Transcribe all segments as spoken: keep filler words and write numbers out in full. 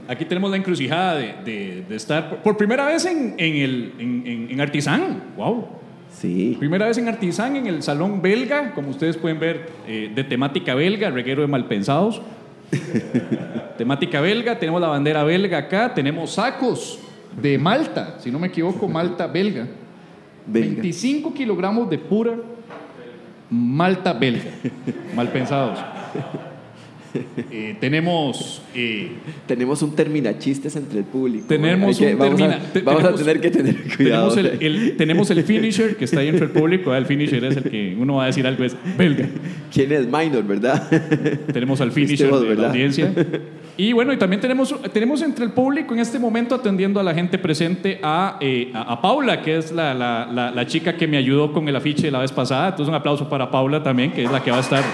Aquí tenemos la encrucijada de, de, de estar por, por primera vez en, en, el, en, en, en Artisán. ¡Wow! Sí. Primera vez en Artisán, en el Salón Belga, como ustedes pueden ver, eh, de temática belga, reguero de malpensados. Temática belga, tenemos la bandera belga acá, tenemos sacos de Malta, si no me equivoco, Malta belga. belga. veinticinco kilogramos de pura Malta belga, malpensados. Eh, tenemos eh, tenemos un terminachistes entre el público. Tenemos que, un vamos, termina, a, te, vamos tenemos, a tener que tener cuidado. Tenemos el, el, tenemos el finisher que está ahí entre el público. El finisher es el que uno va a decir algo, es belga. ¿Quién es Minor, verdad? Tenemos al finisher vos, de ¿verdad? la audiencia. Y bueno, y también tenemos, tenemos entre el público en este momento atendiendo a la gente presente a, eh, a, a Paula, que es la, la, la, la chica que me ayudó con el afiche la vez pasada. Entonces un aplauso para Paula también, que es la que va a estar.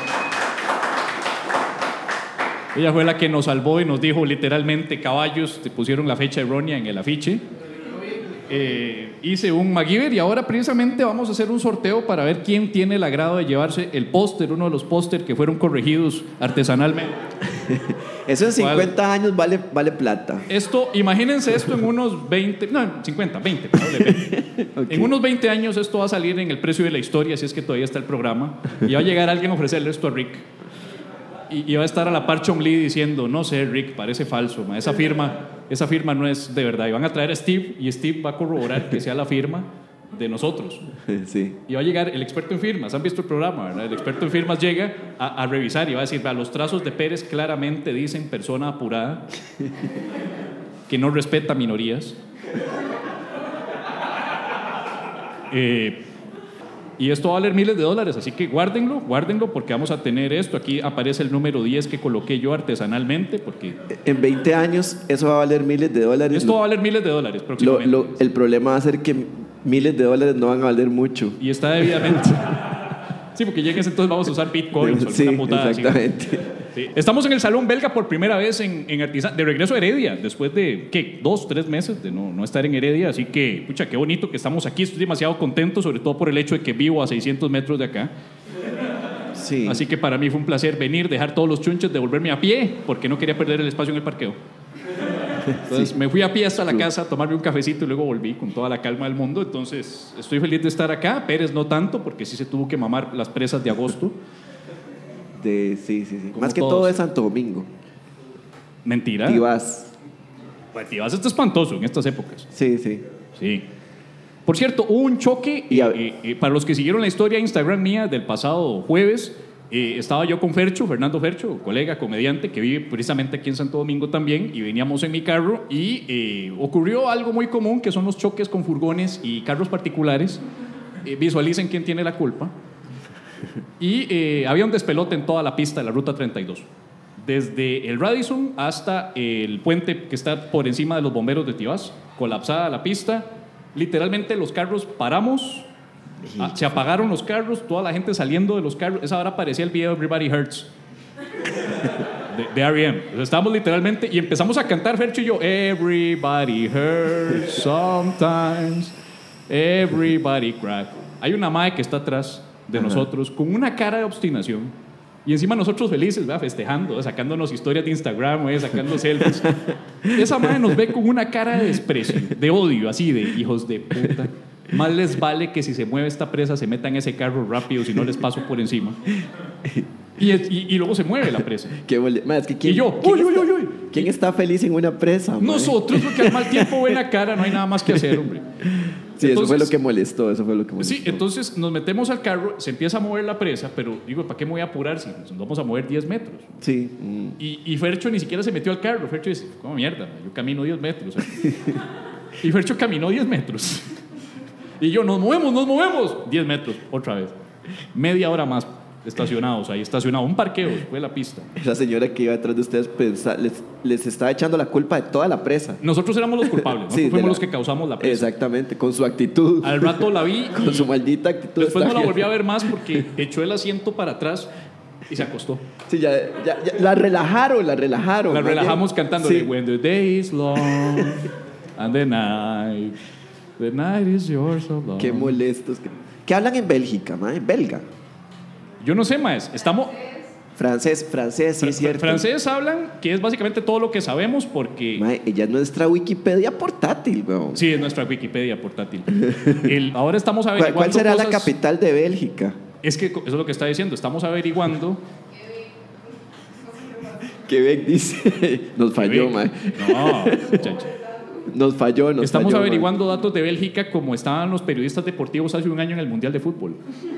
Ella fue la que nos salvó y nos dijo literalmente, caballos, te pusieron la fecha errónea en el afiche. Eh, hice un MacGyver y ahora precisamente vamos a hacer un sorteo para ver quién tiene el agrado de llevarse el póster, uno de los póster que fueron corregidos artesanalmente. Eso en cincuenta años vale, vale plata. Esto, imagínense esto en unos veinte, no, cincuenta, veinte, probablemente. Okay. En unos veinte años esto va a salir en el precio de la historia, si es que todavía está el programa, y va a llegar alguien a ofrecerle esto a Rick. Y, y va a estar a la par Chom Lee diciendo, no sé, Rick, parece falso, ma. Esa firma, esa firma no es de verdad. Y van a traer a Steve y Steve va a corroborar que sea la firma de nosotros. Sí. Y va a llegar el experto en firmas. ¿Han visto el programa, verdad? El experto en firmas llega a, a revisar y va a decir, los trazos de Pérez claramente dicen persona apurada, que no respeta minorías. Eh... Y esto va a valer miles de dólares, así que guárdenlo, guárdenlo porque vamos a tener esto. Aquí aparece el número diez que coloqué yo artesanalmente porque... En veinte años eso va a valer miles de dólares. Esto va a valer miles de dólares próximamente. Lo, lo, el problema va a ser que miles de dólares no van a valer mucho. Y está debidamente... Sí, porque llegues entonces vamos a usar bitcoins o alguna sí, putada. Exactamente. Así. Sí. Estamos en el Salón Belga por primera vez en, en Artisán, de regreso a Heredia, después de, ¿qué? Dos, tres meses de no, no estar en Heredia, así que, pucha, qué bonito que estamos aquí, estoy demasiado contento, sobre todo por el hecho de que vivo a seiscientos metros de acá. Sí. Así que para mí fue un placer venir, dejar todos los chunches, devolverme a pie, porque no quería perder el espacio en el parqueo. Entonces sí. Me fui a pie hasta la casa a tomarme un cafecito y luego volví con toda la calma del mundo. Entonces estoy feliz de estar acá. Pérez no tanto, porque sí se tuvo que mamar las presas de agosto. De, sí, sí, sí. Como Más que todos. todo es Santo Domingo. Mentira. Tibás. Pues Tibás está espantoso en estas épocas. Sí, sí. Sí. Por cierto, hubo un choque. Y a... eh, eh, para los que siguieron la historia de Instagram mía del pasado jueves, eh, estaba yo con Fercho, Fernando Fercho, colega, comediante, que vive precisamente aquí en Santo Domingo también, y veníamos en mi carro y eh, ocurrió algo muy común, que son los choques con furgones y carros particulares. Eh, visualicen quién tiene la culpa. Y eh, había un despelote en toda la pista de la Ruta treinta y dos. Desde el Radisson hasta el puente que está por encima de los bomberos de Tibás, colapsada la pista. Literalmente los carros paramos, ah, se apagaron los carros, toda la gente saliendo de los carros. Esa hora parecía el video Everybody Hurts de, de R E M. Entonces, estábamos literalmente y empezamos a cantar, Fercho y yo, Everybody hurts sometimes, everybody cry. Hay una mae que está atrás de Ajá. nosotros con una cara de obstinación y encima nosotros felices, ¿verdad? Festejando, ¿verdad? Sacándonos historias de Instagram, ¿verdad? Sacando selfies. Esa madre nos ve con una cara de desprecio, de odio, así de hijos de puta. Más les vale que si se mueve esta presa se metan en ese carro rápido, si no les paso por encima. Y, y, y luego se mueve la presa. Qué bole... Man, es que ¿quién, y yo, ¿quién, uy, está, uy, uy, uy. ¿quién está feliz en una presa? Nosotros, porque al mal tiempo buena cara, no hay nada más que hacer, hombre. Sí, entonces, eso fue lo que molestó, eso fue lo que molestó. Sí, entonces nos metemos al carro, se empieza a mover la presa, pero digo, ¿para qué me voy a apurar si nos vamos a mover diez metros? Sí. Mm. Y, y Fercho ni siquiera se metió al carro. Fercho dice, ¿cómo mierda? Yo camino diez metros. ¿Eh? Y Fercho caminó diez metros. Y yo, nos movemos, nos movemos. diez metros, otra vez. Media hora más estacionados ahí, estacionados. Un parqueo, fue la pista. Esa señora que iba detrás de ustedes pensa, les, les estaba echando la culpa de toda la presa. Nosotros éramos los culpables, nosotros sí, fuimos la... los que causamos la presa. Exactamente, con su actitud. Al rato la vi. Con su maldita actitud. Después no la volví a ver más porque echó el asiento para atrás y se acostó. Sí, ya, ya, ya la relajaron, la relajaron. La relajamos bien cantando sí. When the day is long and the night, the night is yours so long. Qué molestos. ¿Qué hablan en Bélgica, mae? Belga. Yo no sé, maes. Estamos... Francés, francés, sí Fr- es cierto. Francés hablan, que es básicamente todo lo que sabemos porque... Mae, ella es nuestra Wikipedia portátil, weón. Sí, es nuestra Wikipedia portátil. El- ahora estamos ¿Cuál, averiguando cuál será cosas- la capital de Bélgica? Es que eso es lo que está diciendo. Estamos averiguando... Quebec dice. Nos falló, mae. No, muchacho. Nos falló, nos Estamos falló, averiguando datos de Bélgica como estaban los periodistas deportivos hace un año en el Mundial de Fútbol.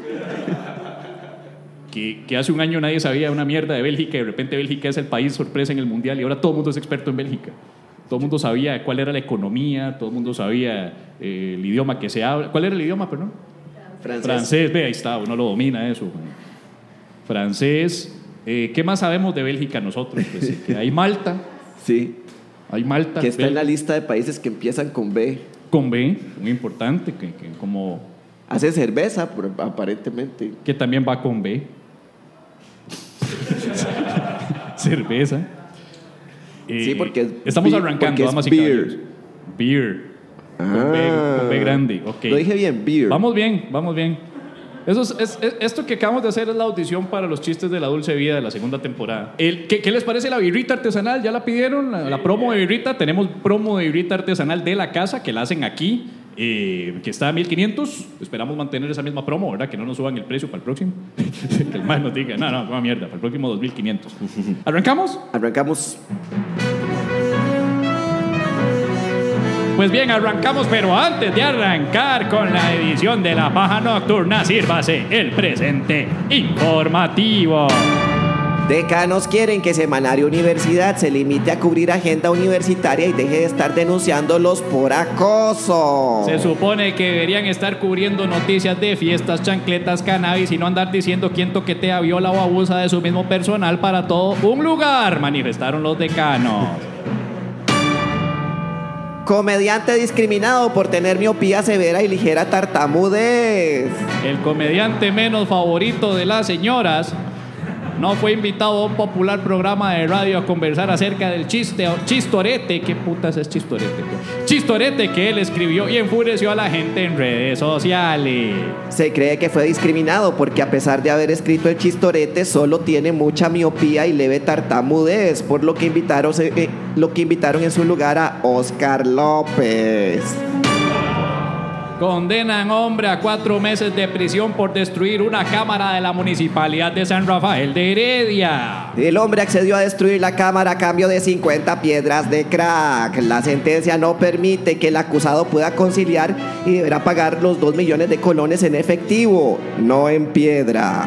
Que, que hace un año nadie sabía una mierda de Bélgica y de repente Bélgica es el país sorpresa en el Mundial y ahora todo el mundo es experto en Bélgica. Todo el mundo sabía cuál era la economía, todo el mundo sabía eh, el idioma que se habla. ¿Cuál era el idioma, perdón? Francés. Francés, ve, ahí está, uno lo domina eso. Man. Francés. Eh, ¿Qué más sabemos de Bélgica nosotros? Pues, eh, que hay Malta, Sí. hay Malta. Que está en la Bel- lista de países que empiezan con B. Con B, muy importante, que, que como Hace cerveza, por- aparentemente. que también va con B. Cerveza. Eh, Sí, porque es estamos beer- arrancando, porque es damas y beer. caballeros. Beer. Con, B, Ah. con B grande, ok. Lo dije bien, beer. Vamos bien, vamos bien. Eso es, es- es- esto que acabamos de hacer es la audición para los chistes de la dulce vida de la segunda temporada. El, ¿qué, qué les parece la birrita artesanal? ¿Ya la pidieron? La, la promo de birrita. Tenemos promo de birrita artesanal de la casa que la hacen aquí, eh, que está a mil quinientos. Esperamos mantener esa misma promo, ¿verdad? Que no nos suban el precio para el próximo. Que el más nos diga, no, no, no, mierda, para el próximo dos mil quinientos. ¿Arrancamos? Arrancamos. Pues bien, arrancamos, pero antes de arrancar con la edición de La Paja Nocturna, sírvase el presente informativo. Decanos quieren que Semanario Universidad se limite a cubrir agenda universitaria y deje de estar denunciándolos por acoso. Se supone que deberían estar cubriendo noticias de fiestas, chancletas, cannabis y no andar diciendo quién toquetea, viola o abusa de su mismo personal para todo un lugar, manifestaron los decanos. Comediante discriminado por tener miopía severa y ligera tartamudez. El comediante menos favorito de las señoras no fue invitado a un popular programa de radio a conversar acerca del chiste, chistorete. ¿Qué putas es chistorete? Chistorete que él escribió y enfureció a la gente en redes sociales. Se cree que fue discriminado porque a pesar de haber escrito el chistorete solo tiene mucha miopía y leve tartamudez, por lo que invitaron, eh, lo que invitaron en su lugar a Oscar López. Condenan hombre a cuatro meses de prisión por destruir una cámara de la Municipalidad de San Rafael de Heredia. El hombre accedió a destruir la cámara a cambio de cincuenta piedras de crack. La sentencia no permite que el acusado pueda conciliar y deberá pagar los dos millones de colones en efectivo, no en piedra.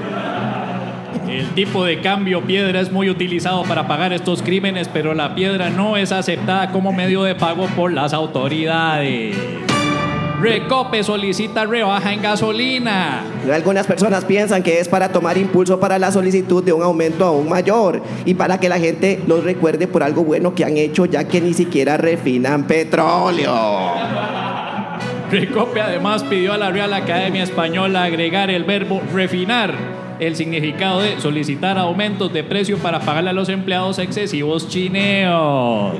El tipo de cambio piedra es muy utilizado para pagar estos crímenes, pero la piedra no es aceptada como medio de pago por las autoridades. Recope solicita rebaja en gasolina. Algunas personas piensan que es para tomar impulso para la solicitud de un aumento aún mayor y para que la gente los recuerde por algo bueno que han hecho, ya que ni siquiera refinan petróleo. Recope además pidió a la Real Academia Española agregar el verbo refinar, el significado de solicitar aumentos de precio para pagarle a los empleados excesivos chineos.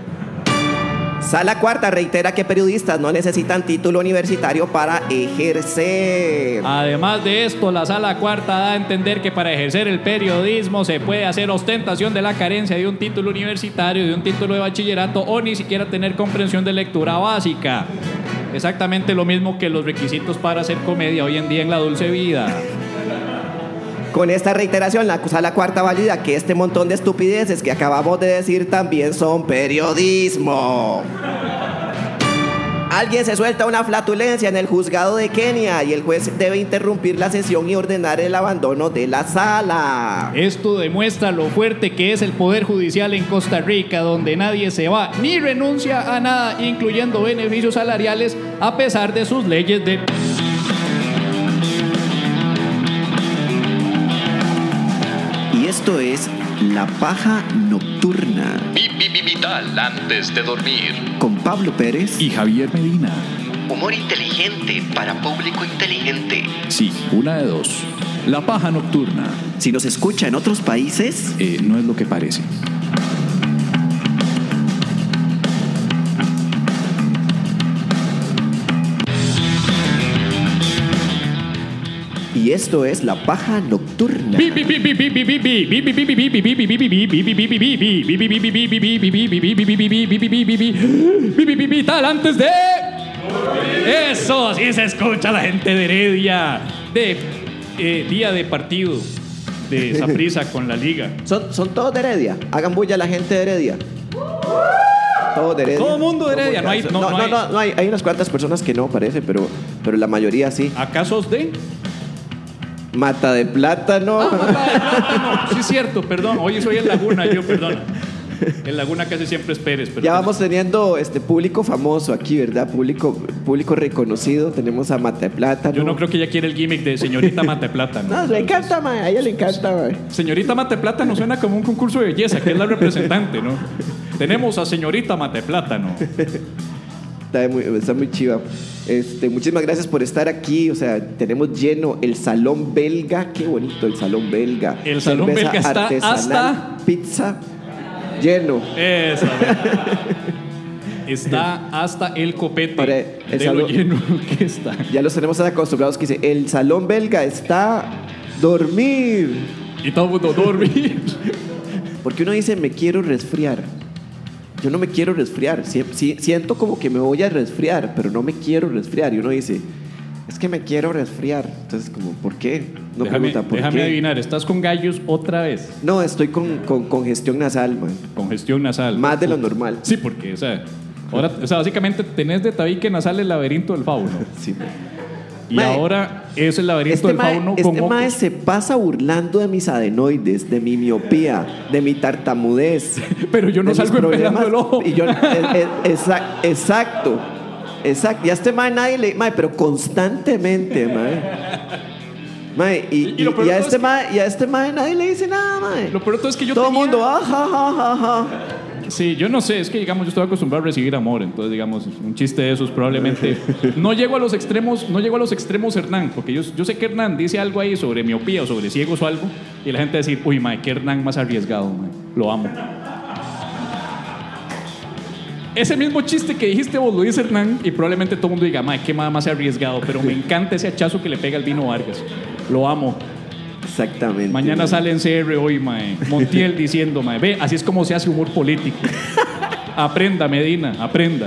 Sala Cuarta reitera que periodistas no necesitan título universitario para ejercer. Además de esto, la Sala Cuarta da a entender que para ejercer el periodismo se puede hacer ostentación de la carencia de un título universitario, de un título de bachillerato o ni siquiera tener comprensión de lectura básica. Exactamente lo mismo que los requisitos para hacer comedia hoy en día en la dulce vida. Con esta reiteración, la Sala Cuarta valida que este montón de estupideces que acabamos de decir también son periodismo. Alguien se suelta una flatulencia en el juzgado de Kenia y el juez debe interrumpir la sesión y ordenar el abandono de la sala. Esto demuestra lo fuerte que es el poder judicial en Costa Rica, donde nadie se va ni renuncia a nada, incluyendo beneficios salariales, a pesar de sus leyes de... Y esto es La Paja Nocturna Vital antes de dormir. con Pablo Pérez Y Javier Medina. Humor inteligente para público inteligente. Sí, una de dos. La paja nocturna. Si nos escucha en otros países, Eh, no es lo que parece. y y esto es La Paja Nocturna. Vital antes de... Eso, sí se escucha la gente de Heredia. De eh, día de partido de Saprissa con la liga. Son, son todos de Heredia. Hagan bulla a la gente de Heredia. Todos de Heredia. Todo mundo de Heredia. No hay, no, no, no no, hay. no, no hay, hay unas cuantas personas que no, parece, pero, pero la mayoría sí. ¿Acaso de? Mata de Plátano. Ah, Mata de Plátano. Sí, es cierto, perdón. Hoy soy el Laguna, yo, perdón. El Laguna casi siempre es Pérez. Pero ya vamos teniendo este público famoso aquí, ¿verdad? Público, público reconocido. Tenemos a Mata de Plátano. Yo no creo que ella quiera el gimmick de señorita Mata de Plátano. No, le encanta, mae. A ella le encanta, mae. Señorita Mata de Plátano suena como un concurso de belleza, que es la representante, ¿no? Tenemos a señorita Mata de Plátano. Está muy, está muy chiva. Este, muchísimas gracias por estar aquí. O sea, tenemos lleno el salón belga. Qué bonito el salón belga. El salón Cerveza belga está artesanal, hasta... pizza lleno. Eso. Está hasta el copete. Ahora, el de salón, lo lleno que está. Ya los tenemos acostumbrados que dice, el salón belga está dormir. Y todo el mundo dormir. Porque uno dice, me quiero resfriar. Yo no me quiero resfriar. Si, si, siento como que me voy a resfriar, pero no me quiero resfriar. Y uno dice, es que me quiero resfriar. Entonces, como, ¿por qué? No déjame pregunta, ¿por déjame qué? adivinar, ¿estás con gallos otra vez? No, estoy con, con congestión nasal, man. Congestión nasal. Más de lo normal. Sí, porque, o sea, ahora, o sea, básicamente tenés de tabique nasal el laberinto del fauno. Sí. Y Mae, ahora es el laberinto Este del mae, fauno este con mocos. mae se pasa burlando de mis adenoides, de mi miopía, de mi tartamudez. Pero yo no de mis salgo empelando problemas. el ojo. Y yo, eh, eh, exa- exacto, exacto. Y a este mae nadie le... Mae, pero constantemente, mae. Mae, y, Y- y lo y- peor y a de todo este es que- mae, y a este mae nadie le dice nada, mae. Lo peor de todo es que yo Todo el tenía- mundo, ah, ja, ja, ja, ja. Sí, yo no sé, es que digamos yo estoy acostumbrado a recibir amor, entonces digamos un chiste de esos probablemente no llego a los extremos, no llego a los extremos Hernán, porque yo, yo sé que Hernán dice algo ahí sobre miopía o sobre ciegos o algo y la gente va a decir, uy, mae, qué Hernán más arriesgado, mae. Lo amo. Ese mismo chiste que dijiste vos lo dice Hernán y probablemente todo el mundo diga, mae, qué mae más arriesgado, pero me encanta ese hachazo que le pega al Vino Vargas. Lo amo. Exactamente. Mañana mae. sale en C R hoy, mae. Montiel diciendo, mae, ve, así es como se hace humor político. Aprenda, Medina, aprenda.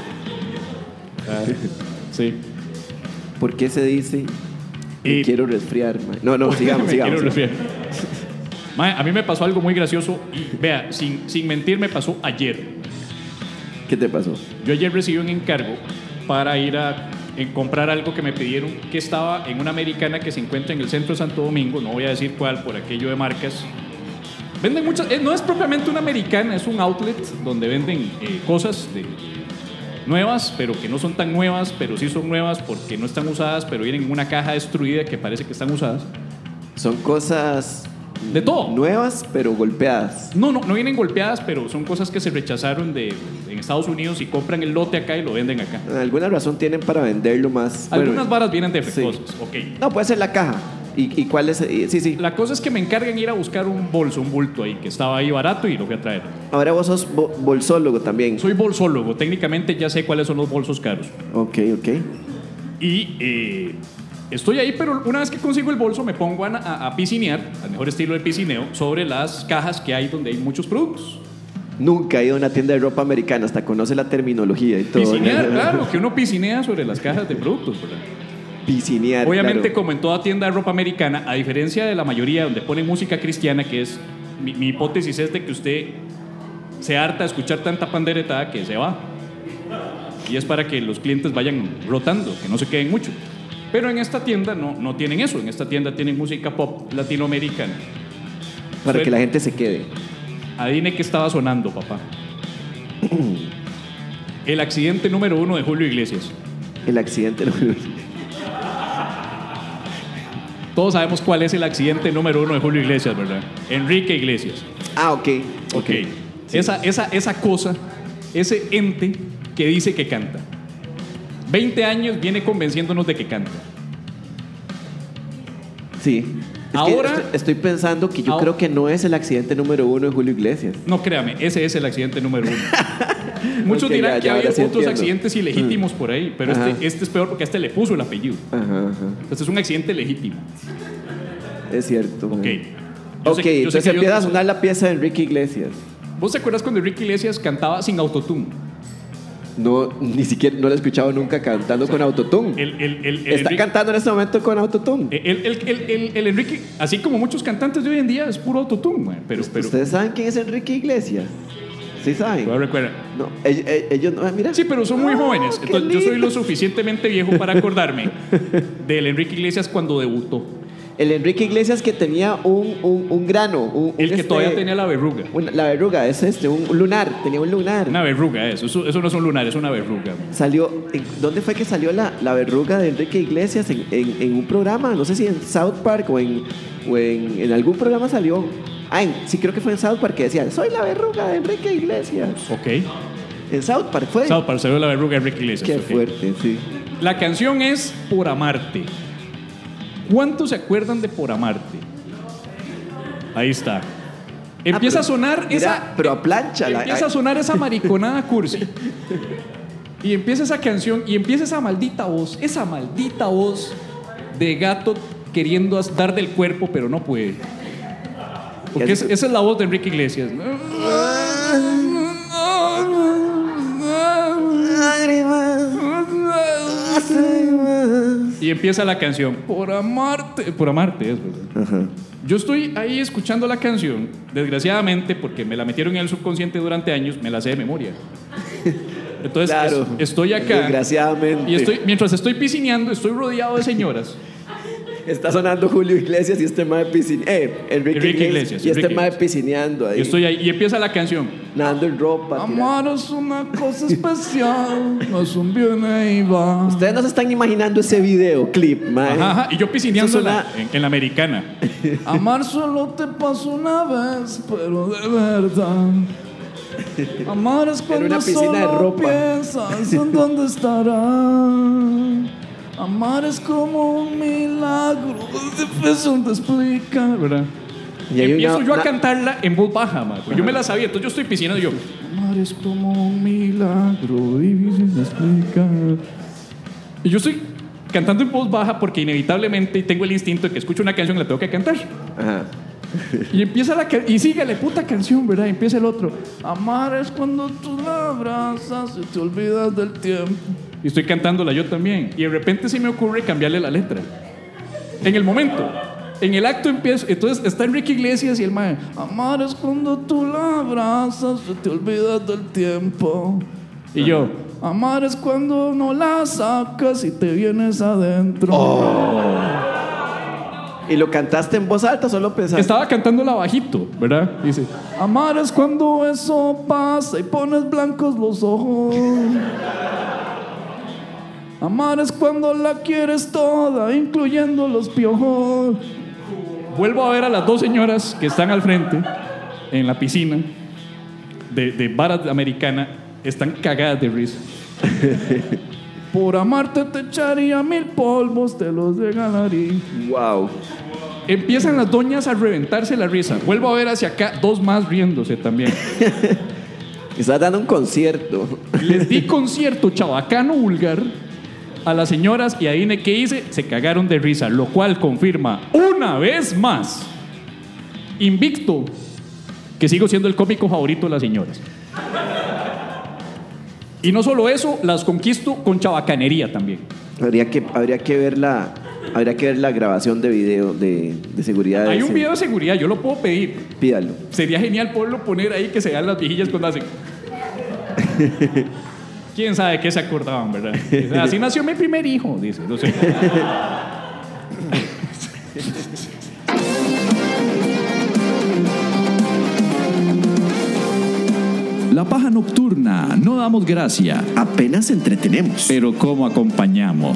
Ah, sí. ¿Por qué se dice? Me Y- quiero resfriar, mae. No, no, sigamos, Me sigamos. quiero sigamos. resfriar. Mae, a mí me pasó algo muy gracioso y vea, sin, sin mentir, me pasó ayer. ¿Qué te pasó? Yo ayer recibí un encargo para ir a en comprar algo que me pidieron que estaba en una americana que se encuentra en el centro de Santo Domingo, no voy a decir cuál por aquello de marcas. Venden muchas, eh, no es propiamente una americana, es un outlet donde venden eh, cosas de, nuevas, pero que no son tan nuevas, pero sí son nuevas porque no están usadas, pero vienen en una caja destruida que parece que están usadas. Son cosas De todo. nuevas, pero golpeadas. No, no, no vienen golpeadas, pero son cosas que se rechazaron de, en Estados Unidos y compran el lote acá y lo venden acá. Alguna razón tienen para venderlo más. Algunas bueno, varas vienen sí. defectuosas, ok. No, puede ser la caja. ¿Y, y cuál es? Y- Sí, sí. La cosa es que me encargan ir a buscar un bolso, un bulto ahí, que estaba ahí barato y lo fui a traer. Ahora vos sos bo- bolsólogo también. Soy bolsólogo, técnicamente ya sé cuáles son los bolsos caros. Ok, ok. Y eh, estoy ahí, pero una vez que consigo el bolso me pongo a, a, a piscinear, al mejor estilo de piscineo, sobre las cajas que hay donde hay muchos productos. Nunca he ido a una tienda de ropa americana, hasta conoce la terminología y todo. Piscinear, claro, que uno piscinea sobre las cajas de productos, ¿verdad? Piscinear. Obviamente, claro. como en toda tienda de ropa americana, a diferencia de la mayoría donde ponen música cristiana, que es mi, mi hipótesis es de que usted se harta de escuchar tanta panderetada que se va. Y es para que los clientes vayan rotando, que no se queden mucho. Pero en esta tienda no, no tienen eso. En esta tienda tienen música pop latinoamericana. Para Suena- que la gente se quede. Adivine qué estaba sonando, papá. El accidente número uno de Julio Iglesias. El accidente. no- Pues Todos sabemos cuál es el accidente número uno de Julio Iglesias, ¿verdad? Enrique Iglesias. Ah, ok. Ok. Esa, esa, esa cosa, ese ente que dice que canta. veinte años viene convenciéndonos de que canta. Sí. Es Ahora- que estoy, estoy pensando que yo ahora- creo que no es el accidente número uno de Julio Iglesias. No créame, ese es el accidente número uno. Muchos Ok, dirán ya, que ya, hay ahora sí otros entiendo. accidentes ilegítimos por ahí, pero Ajá. este, este es peor porque a este le puso el apellido. Ajá, ajá. Este es un accidente legítimo. Es cierto. Ok. mae. Yo Ok, sé- yo sé entonces que hay empieza a otros- sonar la pieza de Enrique Iglesias. ¿Vos te acuerdas cuando Enrique Iglesias cantaba sin autotune? No, ni siquiera, no lo he escuchado nunca cantando con autotune. El, el, el, el Está Enrique- cantando en este momento con autotune. El, el, el, el- el Enrique, así como muchos cantantes de hoy en día, es puro autotune, man, pero, pero ¿Ustedes saben quién es Enrique Iglesias? ¿Sí saben? no recuerda. No, ellos, ellos no, mira. Sí, pero son muy Oh, jóvenes. qué Entonces, yo soy lindo. lo suficientemente viejo para acordarme del Enrique Iglesias cuando debutó. El Enrique Iglesias que tenía un, un, un grano. Un, El un, que este, todavía tenía la verruga. una- la verruga, es este, un lunar. Tenía un lunar. Una verruga, eso. Eso, eso no es un lunar, es una verruga. man. Salió, ¿en ¿dónde fue que salió la, la verruga de Enrique Iglesias? En, en, en un programa, no sé si en South Park o en, o en, en algún programa salió. Ah, en- sí creo que fue en South Park que decía, soy la verruga de Enrique Iglesias. Ok. En South Park fue. South Park salió la verruga de Enrique Iglesias. Qué ok. fuerte, sí. La canción es Por Amarte. ¿Cuántos se acuerdan de Por Amarte? Ahí está. Empieza pero- a sonar mira, esa. pero a plancha, la- Empieza a sonar esa mariconada cursi. Y empieza esa canción y empieza esa maldita voz, esa maldita voz de gato queriendo as- dar del cuerpo, pero no puede. Porque es- esa es la voz de Enrique Iglesias. Y empieza la canción, por amarte, por amarte es, ¿verdad? Ajá. Yo estoy ahí escuchando la canción, desgraciadamente, porque me la metieron en el subconsciente durante años, me la sé de memoria. Entonces, Claro. es- estoy acá. Desgraciadamente. Y estoy, mientras estoy piscineando, estoy rodeado de señoras. Está sonando Julio Iglesias y este mae piscin... Eh, Enrique, Enrique Iglesias. Iglesias, Y este Enrique mae Iglesias. piscineando ahí. Y estoy ahí, y empieza la canción. Nadando en ropa. tirando. Amar es una cosa especial, no es un bien y va. Ustedes no se están imaginando ese video, clip, mae. Ajá, ajá, y yo piscineando Eso en la, suena- en, en la americana. Amar solo te pasó una vez, pero de verdad. Amar es cuando una piscina de solo ropa. piensas en dónde estará. Amar es como un milagro, es difícil de explicar, ¿verdad? Y Y hay empiezo una- yo a una- cantarla en voz baja, man, porque yo me la sabía, entonces yo estoy piscineando y yo. Amar es como un milagro, difícil de explicar. Y yo estoy cantando en voz baja porque inevitablemente tengo el instinto de que escucho una canción y la tengo que cantar. Ajá. Y empieza la ca- y sigue la puta canción, ¿verdad? Y empieza el otro. Amar es cuando tú la abrazas y te olvidas del tiempo. Y estoy cantándola yo también. Y de repente se me ocurre cambiarle la letra. En el momento. En el acto empiezo. Entonces está Enrique Iglesias y el mae. Amar es cuando tú la abrazas y te olvidas del tiempo. Y yo. Amar es cuando no la sacas y te vienes adentro. ¿Y lo cantaste en voz alta o solo pensaste? Estaba cantándola bajito, ¿verdad? Dice, amar es cuando eso pasa y pones blancos los ojos. Amar es cuando la quieres toda, incluyendo los piojos. Vuelvo a ver a las dos señoras que están al frente, en la piscina, de, de vara americana, están cagadas de risa. Por amarte te echaría mil polvos, te los regalaría. Wow. Empiezan las doñas a reventarse la risa. Vuelvo a ver hacia acá, dos más riéndose también. Estás dando un concierto. Les di concierto chabacano vulgar a las señoras y adivine qué hice, se cagaron de risa, lo cual confirma una vez más, invicto, que sigo siendo el cómico favorito de las señoras. Y no solo eso, las conquisto con chabacanería también. Habría que, habría que ver la, habría que ver la grabación de video de, de seguridad. de Hay un ese- video de seguridad, yo lo puedo pedir. Pídalo. Sería genial poderlo poner ahí que se vean las viejillas cuando hacen. ¿Quién sabe qué se acordaban, verdad? Así nació mi primer hijo, dice. No sé. La paja nocturna, no damos gracia, Apenas entretenemos. pero ¿cómo acompañamos?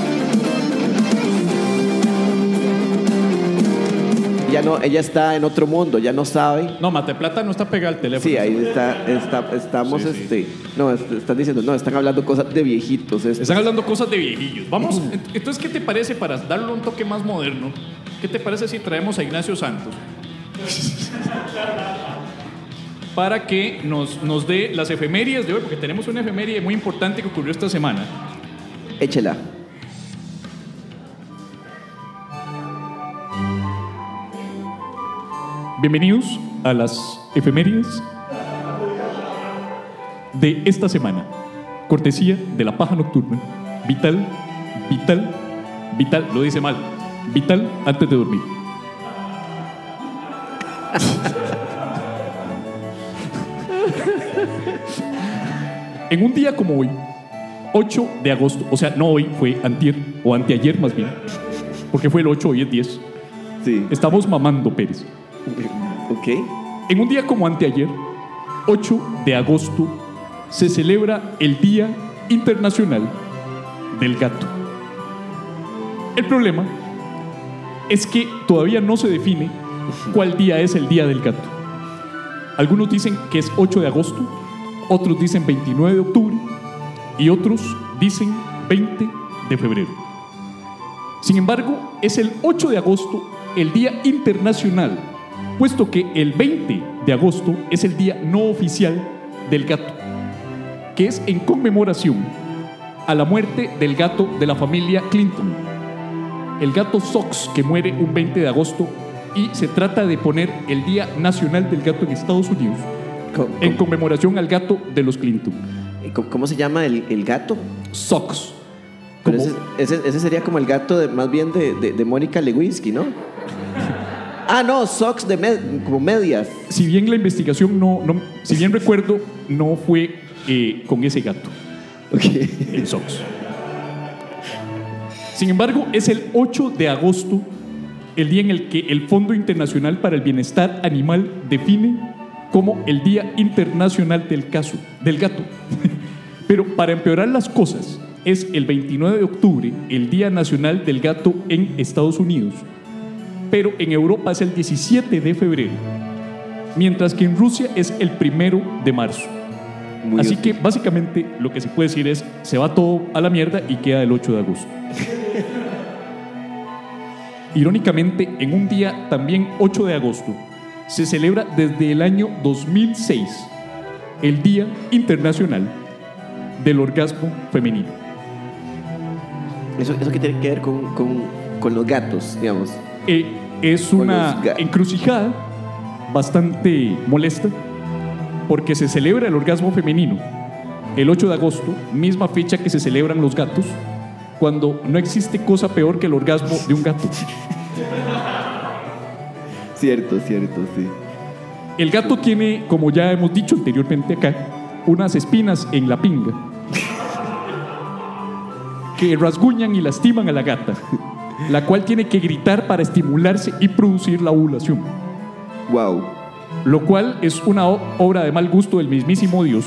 Ya no, ella está en otro mundo, ya no sabe. No, Mateplata no está pegado al teléfono. Sí, ahí está, está está- estamos, Sí, sí. este, no, est- están diciendo, no, están hablando cosas de viejitos. estos. Están hablando cosas de viejillos. Vamos, ent- entonces, ¿qué te parece para darle un toque más moderno? ¿Qué te parece si traemos a Ignacio Santos? para que nos, nos dé las efemérides de hoy, porque tenemos una efeméride muy importante que ocurrió esta semana. Échela. Bienvenidos a las efemérides de esta semana. Cortesía de La Paja Nocturna. Vital, vital, vital, lo dice mal. Vital antes de dormir. En un día como hoy, ocho de agosto, o sea, no hoy, fue antier, o anteayer más bien, porque fue el ocho, hoy es diez. Sí. Estamos mamando, Pérez. Ok. En un día como anteayer, ocho de agosto, se celebra el Día Internacional del Gato. El problema es que todavía no se define cuál día es el Día del Gato. Algunos dicen que es ocho de agosto, otros dicen veintinueve de octubre y otros dicen veinte de febrero. Sin embargo, es el ocho de agosto el Día Internacional, puesto que el veinte de agosto es el Día no oficial del gato, que es en conmemoración a la muerte del gato de la familia Clinton, el gato Sox, que muere un veinte de agosto, y se trata de poner el Día Nacional del Gato en Estados Unidos ¿Cómo, en conmemoración al gato de los Clinton. cómo, cómo se llama el, el gato? Sox. Pero Como- ese, ese, ese sería como el gato de, más bien de, de, de Mónica Lewinsky, ¿no? Ah, no, socks de med- como medias. Si bien la investigación no, no si bien recuerdo, no fue eh, con ese gato, Ok. el Sox. Sin embargo, es el ocho de agosto el día en el que el Fondo Internacional para el Bienestar Animal define como el Día Internacional del, caso, del Gato. Pero para empeorar las cosas, es el veintinueve de octubre el Día Nacional del Gato en Estados Unidos, pero en Europa es el diecisiete de febrero, mientras que en Rusia es el primero de marzo. Muy Así útil. que básicamente lo que se puede decir es, se va todo a la mierda y queda el ocho de agosto. Irónicamente, en un día también ocho de agosto, se celebra desde el año dos mil seis el Día Internacional del Orgasmo Femenino. Eso, eso que tiene que ver con, con, con los gatos, digamos. Eh, es Con una los ga- encrucijada bastante molesta porque se celebra el orgasmo femenino el ocho de agosto, misma fecha que se celebran los gatos, cuando no existe cosa peor que el orgasmo de un gato. Cierto, cierto, sí. El gato tiene, como ya hemos dicho anteriormente acá, unas espinas en la pinga que rasguñan y lastiman a la gata, la cual tiene que gritar para estimularse y producir la ovulación, Wow. lo cual es una o- obra de mal gusto del mismísimo Dios.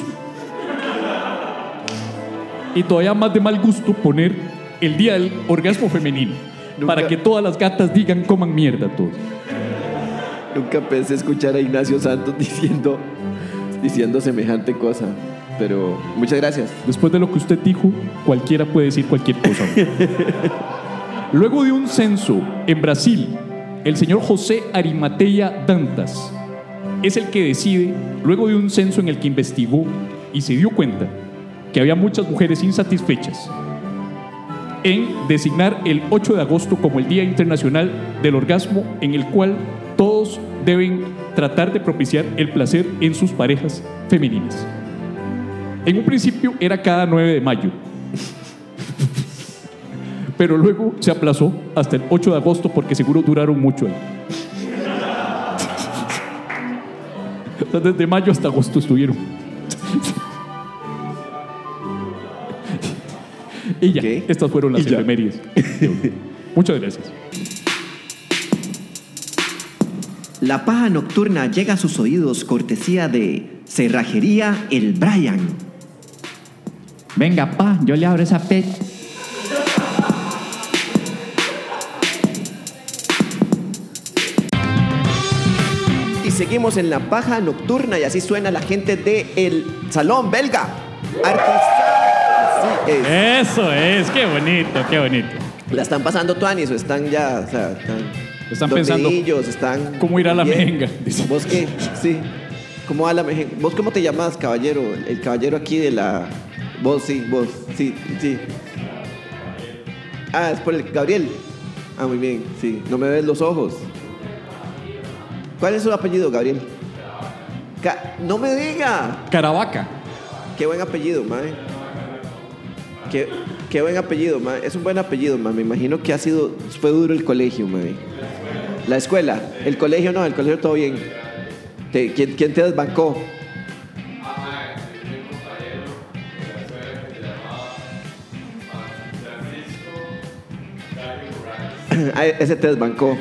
Y todavía más de mal gusto poner el día del orgasmo femenino, Nunca- para que todas las gatas digan coman mierda todos. Nunca pensé escuchar a Ignacio Santos diciendo, diciendo semejante cosa. Pero muchas gracias. Después de lo que usted dijo, cualquiera puede decir cualquier cosa. Luego de un censo en Brasil, el señor José Arimatea Dantas es el que decide, luego de un censo en el que investigó y se dio cuenta que había muchas mujeres insatisfechas, en designar el ocho de agosto como el Día Internacional del Orgasmo, en el cual todos deben tratar de propiciar el placer en sus parejas femeninas. En un principio era cada nueve de mayo, pero luego se aplazó hasta el ocho de agosto porque seguro duraron mucho ahí. O sea, desde mayo hasta agosto estuvieron. Y ya, Ok. estas fueron las Y ya. efemérides. Muchas gracias. La paja nocturna llega a sus oídos cortesía de Cerrajería El Brian. Venga, pa, yo le abro esa pet. Y seguimos en la paja nocturna y así suena la gente de El Salón Belga. Artista. Sí, es. Eso es, qué bonito, qué bonito. La están pasando tuanis o están ya, o sea, están, Están los pensando, dedillos, están ¿cómo ir a la bien. menga? Dice. ¿Vos qué? Sí. ¿Cómo va la mejen? ¿Vos cómo te llamas, caballero? El caballero aquí de la... Vos, sí, vos, sí, sí. Ah, es por el Gabriel. Ah, muy bien, sí. No me ves los ojos. ¿Cuál es su apellido, Gabriel? Ca- no me diga. Caravaca. Qué buen apellido, mae. Qué, qué buen apellido, mae. Es un buen apellido, mae. Me imagino que ha sido... Fue duro el colegio, mae. La escuela. El colegio no, el colegio todo bien. Te- ¿quién, ¿Quién te desbancó? Ah, ese te desbancó.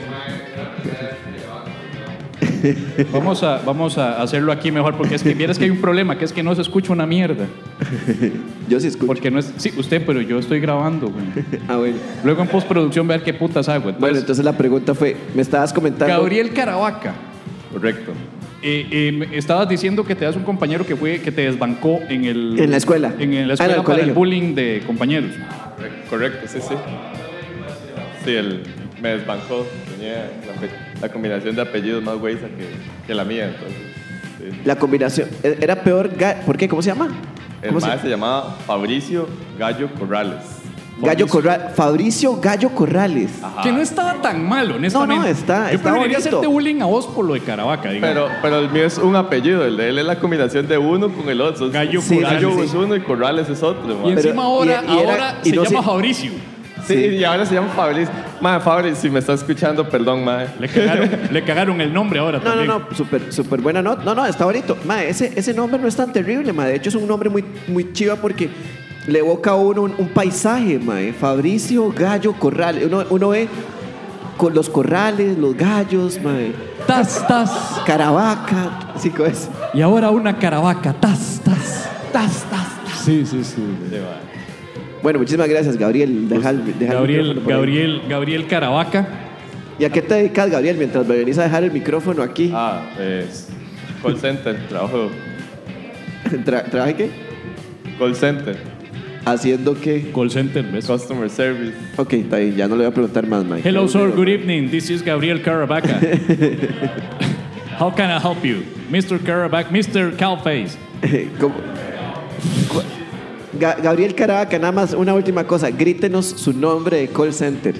Vamos a, vamos a hacerlo aquí mejor porque es que vieras que hay un problema, que es que no se escucha una mierda. Yo sí escucho. Porque no es... Sí, usted, pero yo estoy grabando, güey. Ah, bueno. Luego en postproducción ver qué putas hago. Entonces, Bueno, entonces la pregunta fue, me estabas comentando... Gabriel Caravaca. Correcto. Eh, eh, me- estabas diciendo que te das un compañero que fue que te desbancó en el... En la escuela. En la Ah, en escuela el para el colegio. bullying de compañeros. Correcto, sí, sí. Sí, él me desbancó. Tenía la, ape- la combinación de apellidos más güeyes que, que la mía, entonces. Sí. La combinación... Era peor... Ga- ¿Por qué? ¿Cómo se llama? El ¿Cómo más se llamaba Fabricio Gallo Corrales. Gallo Corrales. Fabricio Gallo Corrales. Ajá. Que no estaba tan mal, honestamente. No, no, está- Yo está preferiría bonito. hacerte bullying a vos por lo de Caravaca, digamos. Pero, pero el mío es un apellido, el de él es la combinación de uno con el otro. Gallo Sí, Corrales. Gallo sí. es uno y Corrales es otro. Y man. Pero- encima ahora, y- y era- ahora y se no llama si- Fabricio. Sí, y ahora se llama Fabricio. Madre, Fabri, si me está escuchando, perdón, madre. Le cagaron, le cagaron el nombre ahora No, no, también. no, súper super buena nota. No, no, está bonito. Ma, ese, ese nombre no es tan terrible, ma. De hecho, es un nombre muy, muy chiva porque le evoca a uno un, un paisaje, ma. eh. Fabricio Gallo Corrales. Uno, uno ve con los corrales, los gallos, ma. eh. Tas, tas. Caravaca, así como es. Y ahora una Caravaca. Tas, tas. Tas, tas, tas. Sí, sí, sí. Sí, madre. Bueno, muchísimas gracias, Gabriel. Deja el- deja el Gabriel, micrófono por ahí. Gabriel, Gabriel Caravaca. ¿Y a qué te dedicas, Gabriel, mientras me venís a dejar el micrófono aquí? Ah, es call center, trabajo. Tra- ¿Trabaja qué? Call center, ¿Haciendo qué? Call center, ¿ves? customer service. Ok, está bien, ya no le voy a preguntar más, Mike. Hello, sir. Good evening. This is Gabriel Caravaca. How can I help you? mister Caravaca, mister Calface. ¿Cómo? Ga- Gabriel Caravaca, nada más una última cosa. Grítenos su nombre de call center.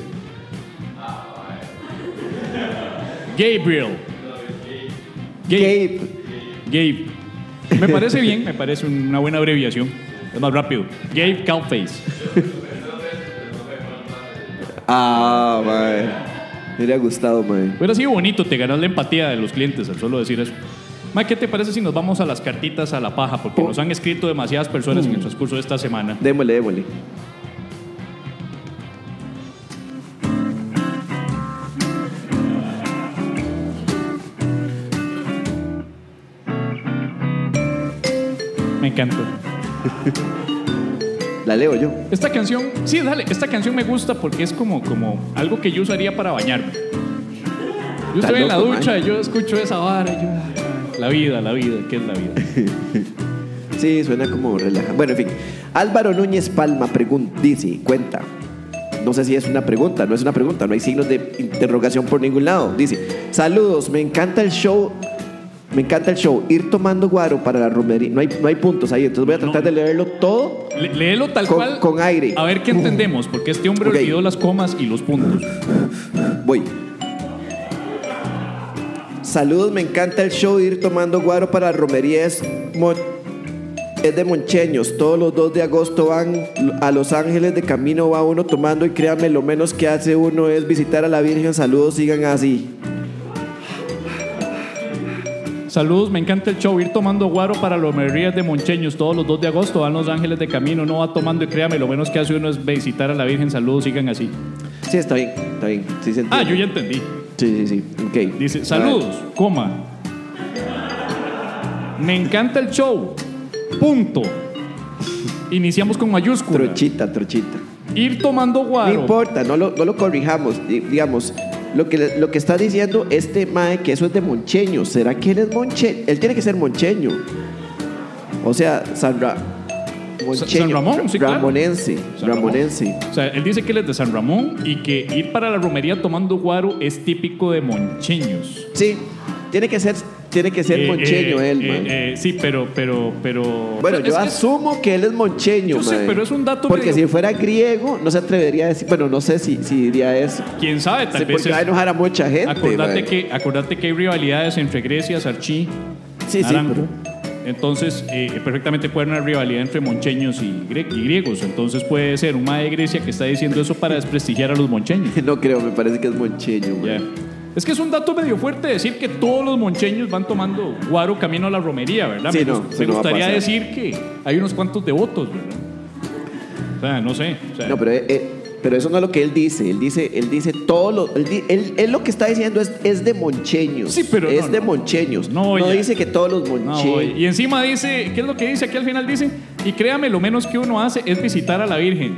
Gabriel. Gabe. Gabe. Gabe. Me parece bien, me parece una buena abreviación. Es más rápido. Gabe Calface. Ah, mae. Me hubiera gustado, mae. Hubiera sido bonito, te ganas la empatía de los clientes al solo decir eso. Ma, ¿qué te parece si nos vamos a las cartitas a la paja? Porque nos han escrito demasiadas personas en el transcurso de esta semana. Démosle, démosle. Me encanta. La leo yo. Esta canción, sí, dale, esta canción me gusta porque es como, como algo que yo usaría para bañarme. Yo Está estoy en la loco, ducha man. y yo escucho esa vara y yo, ah, la vida, la vida, ¿qué es la vida? Sí, suena como relajante. Bueno, en fin. Álvaro Núñez Palma pregunta, dice, cuenta. No sé si es una pregunta, no es una pregunta, no hay signos de interrogación por ningún lado. Dice, saludos, me encanta el show. Me encanta el show. Ir tomando guaro para la romería. No hay, no hay puntos ahí, entonces voy a tratar No. de leerlo todo. Le- léelo tal Con- cual. con aire. A ver qué entendemos, porque este hombre Ok. olvidó las comas y los puntos. Voy. Saludos, me encanta el show de ir tomando guaro para la romería. Es, mo- es de moncheños. Todos los dos de agosto van a Los Ángeles. De camino va uno tomando y créanme, lo menos que hace uno es visitar a la Virgen. Saludos, sigan así. Saludos, me encanta el show. Ir tomando guaro para los romerías de Moncheños. Todos los dos de agosto van Los Ángeles de camino. No va tomando y créame, lo menos que hace uno es visitar a la Virgen. Saludos, sigan así. Sí, está bien, está bien. Sí, se Ah, entiende. yo ya entendí. Sí, sí, sí. Ok. Dice, saludos, coma. Me encanta el show. Punto. Iniciamos con mayúscula. Trochita, trochita. Ir tomando No guaro. importa, no lo, no lo corrijamos. Di- Digamos, lo que, lo que está diciendo este mae, que eso es de moncheño. ¿Será que él es moncheño? Él tiene que ser moncheño. O sea, San, Ra- moncheño, San Ramón, sí, claro. Ramonense. San Ramón. Ramonense. O sea, él dice que él es de San Ramón y que ir para la romería tomando guaro es típico de moncheños. Sí, tiene que ser tiene que ser Eh, moncheño eh, él, eh, man. eh, sí, pero, pero, pero. Bueno, es- yo es- asumo que él es moncheño, Yo sé, mae. pero es un dato Porque medio- si fuera griego, no se atrevería a decir. Bueno, no sé si, si diría eso. quién sabe, tal Sí, vez. porque es- va a enojar a mucha gente. acordate, mae. que, acordate que hay rivalidades entre Grecia, Sarchi, Sí, sí, Naranjo. pero- Entonces, eh, perfectamente puede haber una rivalidad entre moncheños y, gre- y griegos. Entonces, puede ser un mae de Grecia que está diciendo eso para desprestigiar a los moncheños. No creo, me parece que es moncheño, mae. Ya. Es que es un dato medio fuerte decir que todos los moncheños van tomando guaro camino a la romería, ¿verdad? Sí, me no, gust- eso me no va a gustaría pasar. decir que hay unos cuantos devotos, ¿verdad? O sea, no sé. o sea, No, pero, eh, eh, pero eso no es lo que él dice. Él dice, él dice todo lo. Él, di- él- él lo que está diciendo es, es de moncheños. Sí, pero es no, de no. moncheños. No, No, ya. dice que todos los no, moncheños. oye, y encima dice, ¿qué es lo que dice? Aquí al final dice, y créame, lo menos que uno hace es visitar a la Virgen.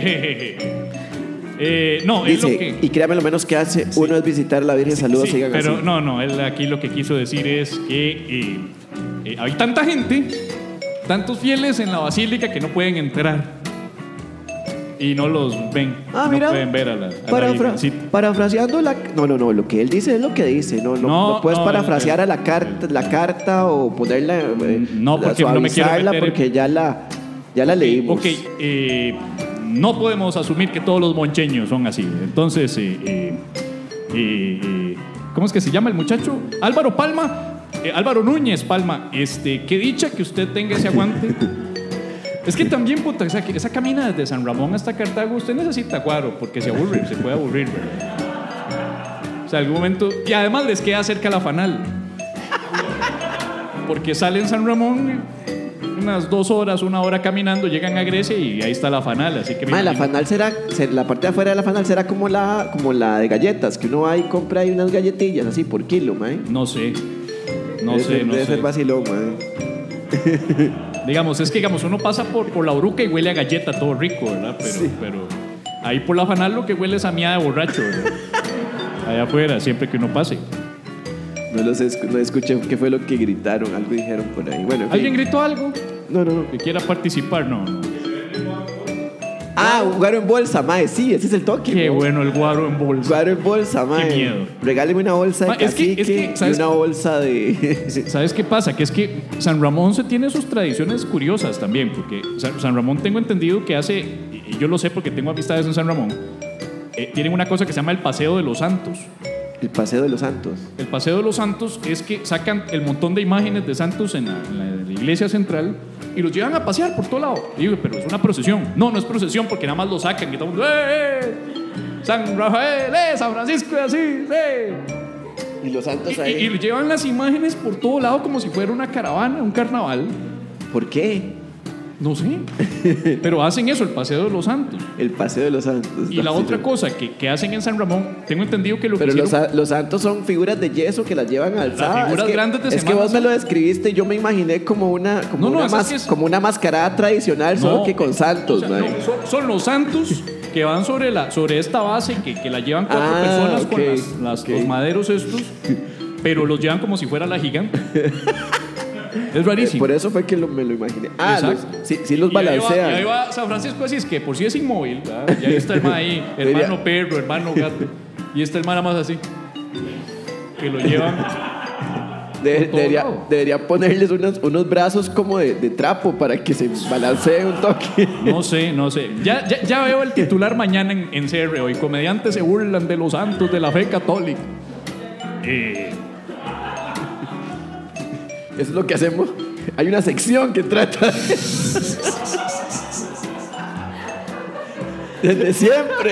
Eh, no, es dice, lo que... y créame, lo menos que hace uno es visitar a la Virgen. Saludos, Sí, sigan pero así. no, no, él aquí lo que quiso decir es que eh, eh, hay tanta gente, tantos fieles en la basílica que no pueden entrar y no los ven, Ah, no mira. pueden ver a la, a la Parafra- Virgencita. parafraseando la. No, no, no. Lo que él dice es lo que dice. No, no, No, no puedes no, parafrasear el- a la carta, la carta o ponerla. eh, No, porque no me quiero suavizarla meter en- porque ya la, ya la leímos. Ok, eh, no podemos asumir que todos los moncheños son así. Entonces, eh, eh, eh, eh, ¿cómo es que se llama el muchacho? Álvaro Palma, eh, Álvaro Núñez Palma. Este, qué dicha que usted tenga ese aguante. Es que también, puta, esa, esa camina desde San Ramón hasta Cartago, usted necesita guaro, porque se aburre, se puede aburrir, ¿verdad? O sea, algún momento. Y además les queda cerca la Fanal. Porque salen en San Ramón unas dos horas, una hora caminando, llegan a Grecia y ahí está la Fanal. Así que me Ma, la imagino- fanal será, ser- la parte de afuera de la fanal será como la, como la de galletas, que uno va y compra ahí unas galletillas así por kilo, mae. No sé. No debe sé, ser, no debe sé. ser vacilón, mae. Digamos, es que digamos, uno pasa por, por la Uruca y huele a galleta, todo rico, ¿verdad? Pero, Sí. pero ahí por la Fanal lo que huele es a miada de borracho, ¿verdad? Allá afuera, siempre que uno pase. No los escu- no escuché qué fue lo que gritaron, algo dijeron por ahí. Bueno, en fin. ¿Alguien gritó algo? No, no, no. Que quiera participar, no. no. Ah, un guaro en bolsa, mae. Sí, ese es el toque. Qué ¿no? bueno el guaro en bolsa. Guaro en bolsa, mae. miedo. Regáleme una bolsa de Ma, es que- cacique es que, y ¿sabes? una bolsa de... ¿Sabes qué pasa? Que es que San Ramón se tiene sus tradiciones curiosas también, porque San San Ramón tengo entendido que hace, y yo lo sé porque tengo amistades en San Ramón, eh, tienen una cosa que se llama el Paseo de los Santos. El Paseo de los Santos. El Paseo de los Santos es que sacan el montón de imágenes de santos en la, en la- en la iglesia central y los llevan a pasear por todo lado. Y digo, pero es una procesión. No, no es procesión porque nada más lo sacan y todo el mundo, ¡eh! eh! San Rafael, ¡eh! San Francisco, y así, ¡eh! Y los santos Y, ahí. y- y llevan las imágenes por todo lado como si fuera una caravana, un carnaval. ¿Por qué? No sé. Pero hacen eso, el Paseo de los Santos. El Paseo de los Santos. Y la otra cosa que, que hacen en San Ramón, tengo entendido que lo Pero que los, hicieron... sa- los santos son figuras de yeso que las llevan alzadas. figuras es que, grandes de es que Semana vos me Santa. lo describiste y yo me imaginé como una, como No, no, una, es que mas- es- como una mascarada tradicional, solo que con eh, santos, o sea, mae. no, son, son los santos que van sobre, la, sobre esta base que, que la llevan cuatro Ah, personas ok, con las, las- ok. los maderos estos, pero los llevan como si fuera la gigante. Es rarísimo. Por eso fue que lo- me lo imaginé. Ah, Exacto. los- sí, sí los Y ahí va- balancean. Y ahí va San Francisco así, es que por si es inmóvil, ¿verdad? Y ahí está el man ahí, hermano Debería- perro, hermano gato. Y está el man nada más así. Que lo llevan. De- por todo debería, lado. debería ponerles unos, unos brazos como de, de trapo para que se balancee un toque. No sé, no sé. Ya, ya, ya veo el titular mañana en, en C R hoy. Comediantes se burlan de los santos de la fe católica. Eh, Eso es lo que hacemos. Hay una sección que trata de... Desde siempre.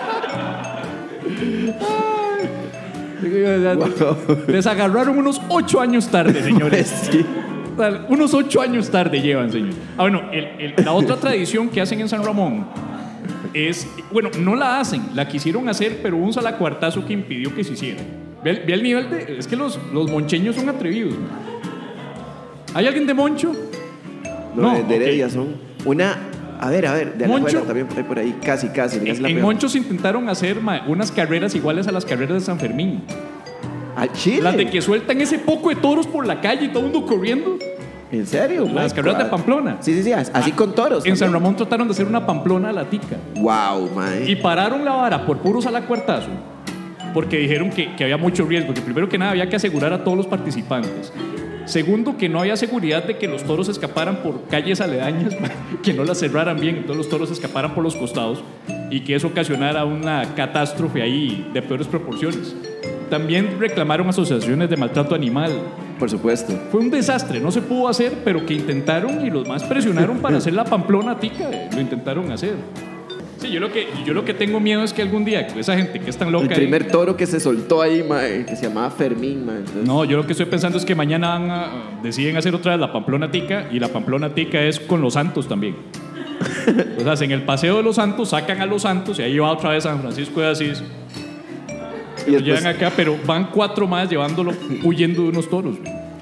Wow. les agarraron unos ocho años tarde, señores. Sí. Tal, Unos ocho años tarde llevan, señor. Ah, bueno, el- el- la otra tradición que hacen en San Ramón es, bueno, no la hacen, la quisieron hacer, pero un salacuartazo que impidió que se hiciera. Ve, el- ve el nivel de, es que los, los moncheños son atrevidos. ¿No? ¿Hay alguien de Moncho? No, No, de, de ok. Heredia son una... A ver, a ver, de Moncho- Alajuela también hay por ahí, casi, casi. mira, es En, la en peor. Moncho se intentaron hacer ma, unas carreras iguales a las carreras de San Fermín. ¿Al Chile? Las de que sueltan ese poco de toros por la calle y todo el mundo corriendo. ¿En serio? Las My carreras de God. Pamplona. Sí, sí, sí, así con toros. En San también. Ramón trataron de hacer una Pamplona a la tica. Wow, man. Y pararon la vara por puros a la cuartazo. porque dijeron que, que había mucho riesgo, que primero que nada había que asegurar a todos los participantes. Segundo, que no había seguridad de que los toros escaparan por calles aledañas, que no las cerraran bien, entonces los toros escaparan por los costados y que eso ocasionara una catástrofe ahí de peores proporciones. También reclamaron asociaciones de maltrato animal. Por supuesto. Fue un desastre, no se pudo hacer, pero que intentaron y los más presionaron para hacer la Pamplona tica, lo intentaron hacer. Sí, yo lo que, yo lo que tengo miedo es que algún día esa gente que es tan loca... El primer ahí, toro que se soltó ahí, mae, que se llamaba Fermín, mae. Entonces... No, yo lo que estoy pensando es que mañana van a, deciden hacer otra vez la Pamplona tica, y la Pamplona tica es con los santos también. O sea, en el paseo de los santos sacan a los santos y ahí va otra vez San Francisco de Asís. Y lo después... llevan acá, pero van cuatro más llevándolo huyendo de unos toros.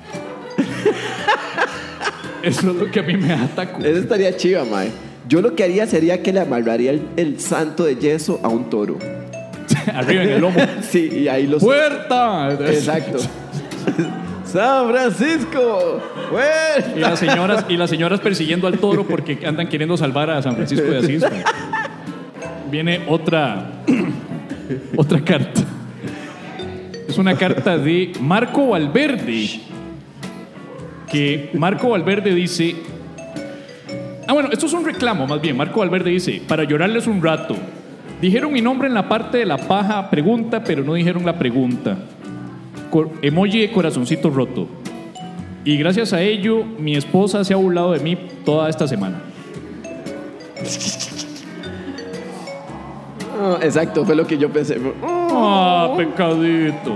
Eso es lo que a mí me ataca. Eso estaría chiva, mae. Yo lo que haría sería que le amarraría el, el santo de yeso a un toro. Arriba en el lomo. Sí, y ahí los... ¡Puerta! Exacto. ¡San Francisco! ¡Puerta! Y las señoras, y las señoras persiguiendo al toro porque andan queriendo salvar a San Francisco de Asís. Viene otra, otra carta. Es una carta de Marco Valverde. Que Marco Valverde dice... Ah, bueno, esto es un reclamo más bien. Marco Valverde dice, para llorarles un rato. Dijeron mi nombre en la parte de la paja pregunta, pero no dijeron la pregunta. Cor- emoji de corazoncito roto. Y gracias a ello, mi esposa se ha burlado de mí toda esta semana. Oh, exacto, fue lo que yo pensé. Ah, pecadito.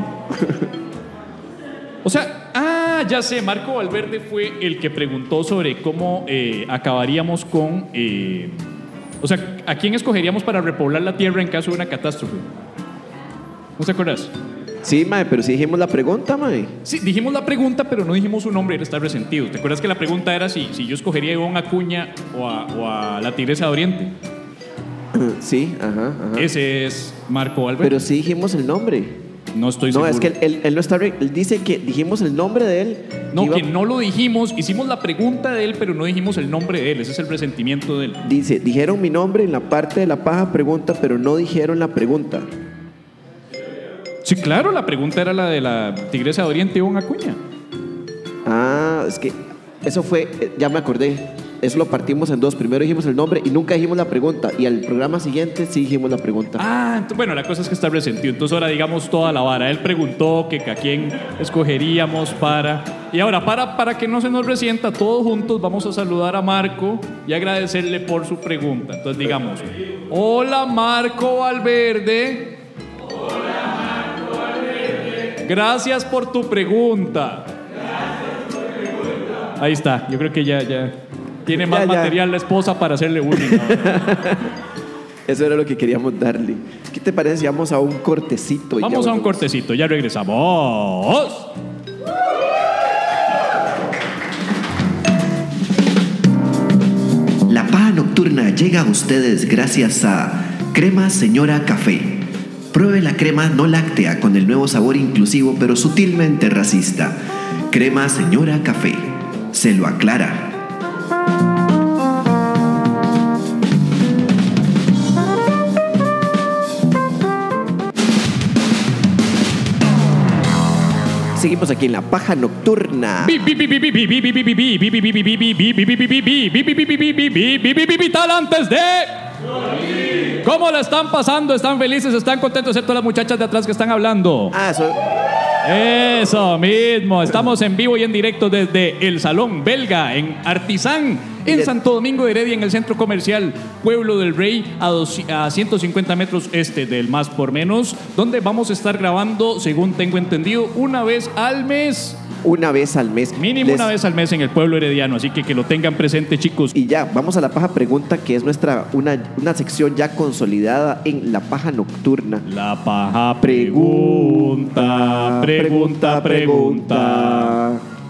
O sea, ah, ya sé, Marco Valverde fue el que preguntó sobre cómo eh, acabaríamos con... Eh, o sea, ¿a quién escogeríamos para repoblar la tierra en caso de una catástrofe? ¿No te acuerdas? Sí, mae, pero sí dijimos la pregunta, mae. Sí, dijimos la pregunta, pero no dijimos su nombre, él está resentido. ¿Te acuerdas que la pregunta era si, si yo escogería a Ivonne Acuña o a, o a la Tigresa de Oriente? Sí, ajá, ajá. Ese es Marco Valverde. Pero sí dijimos el nombre. No estoy No, seguro. es que él, él- él no está... re- Él dice que dijimos el nombre de él. No, Iba- que no lo dijimos. Hicimos la pregunta de él, pero no dijimos el nombre de él. Ese es el resentimiento de él. Dice, dijeron mi nombre en la parte de la paja pregunta, pero no dijeron la pregunta. Sí, claro, la pregunta era la de la Tigresa de Oriente, Ivonne Acuña. Ah, es que eso fue, eh, ya me acordé. Eso lo partimos en dos. Primero dijimos el nombre y nunca dijimos la pregunta. Y al programa siguiente sí dijimos la pregunta. Ah, ent- bueno, la cosa es que está resentido. Entonces ahora digamos toda la vara. Él preguntó que a quién escogeríamos para... Y ahora, para, para que no se nos resienta, todos juntos vamos a saludar a Marco y agradecerle por su pregunta. Entonces digamos, hola Marco Valverde. Hola Marco Valverde. Gracias por tu pregunta. Gracias por tu pregunta. Ahí está, yo creo que ya... ya tiene más Ya, ya. material la esposa para hacerle bullying. Eso era lo que queríamos darle. ¿Qué te parece si vamos a un cortecito? y ya Vamos a un volvemos? cortecito, ya regresamos. La paja nocturna llega a ustedes gracias a Crema Señora Café. Pruebe la crema no láctea con el nuevo sabor inclusivo pero sutilmente racista. Crema Señora Café. Se lo aclara. Seguimos aquí en la paja nocturna. Vital antes de... ¿Cómo la están pasando? ¿Están felices? ¿Están contentos? Excepto las muchachas de atrás que están hablando. Ah, eso. Eso mismo. Estamos en vivo y en directo desde el Salón Belga en Artisán, en Santo Domingo de Heredia, en el centro comercial Pueblo del Rey, a, dos, a ciento cincuenta metros este del Más por Menos, donde vamos a estar grabando, según tengo entendido, una vez al mes. Una vez al mes. Mínimo Les- una vez al mes en el pueblo herediano, así que que lo tengan presente, chicos. Y ya, vamos a la paja pregunta, que es nuestra una, una sección ya consolidada en la paja nocturna. La paja pregunta, pregunta, pregunta.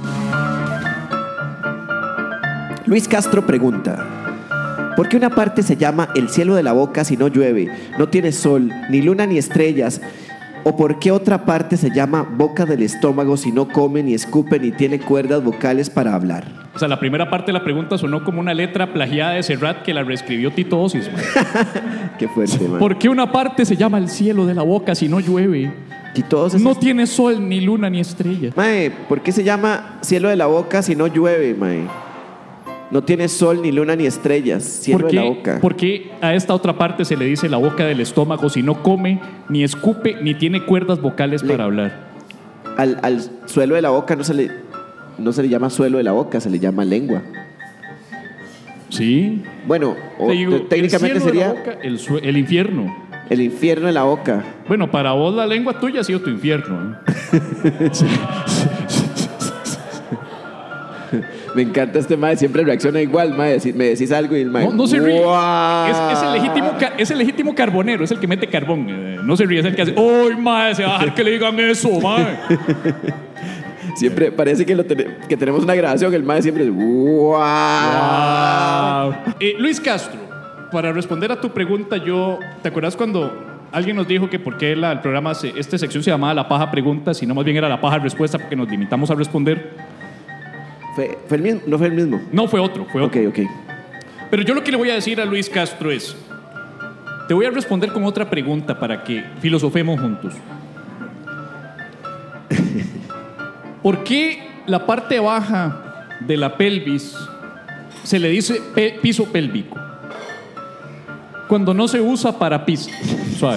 Luis Castro pregunta: ¿por qué una parte se llama el cielo de la boca si no llueve, no tiene sol, ni luna ni estrellas, ¿O por qué otra parte se llama boca del estómago si no come, ni escupe, ni tiene cuerdas vocales para hablar? O sea, la primera parte de la pregunta sonó como una letra plagiada de Serrat que la reescribió Tito Osis. Qué fuerte, man. ¿Por qué una parte se llama el cielo de la boca si no llueve? Y todos esos... No tiene sol, ni luna, ni estrella. Mae, ¿por qué se llama cielo de la boca si no llueve, mae? No tiene sol, ni luna, ni estrellas. Cielo ¿Por de qué, la boca. ¿Por qué a esta otra parte se le dice la boca del estómago si no come, ni escupe, ni tiene cuerdas vocales Le- para hablar? Al, al suelo de la boca no se le no se le llama suelo de la boca, se le llama lengua. Sí. Bueno, o Te digo, te- técnicamente el cielo de sería la boca, el, sue- el infierno. el infierno de la boca. Bueno, para vos la lengua tuya ha sido tu infierno. ¿eh? Me encanta este mae, siempre reacciona igual, mae. Si- Me decís algo y el mae. No, no se ríe. ¡Guau! Es, es el legítimo, ca- es el legítimo carbonero, es el que mete carbón. Eh, no se ríe, es el que hace. ¡Uy, mae! Se va a dejar que le digan eso, mae. Siempre parece que, lo tene- que tenemos una grabación. El mae siempre es. ¡Wow! Wow. Eh, Luis Castro, para responder a tu pregunta, yo. ¿Te acuerdas cuando alguien nos dijo que por qué la, el programa, se, esta sección se llamaba La Paja Pregunta, si no más bien era La Paja Respuesta, porque nos limitamos a responder? Fue, fue el mismo, no fue el mismo. No, fue otro, fue otro. Ok, ok. Pero yo lo que le voy a decir a Luis Castro es, te voy a responder con otra pregunta para que filosofemos juntos. ¿Por qué la parte baja de la pelvis se le dice pe- piso pélvico cuando no se usa para piso? Suave.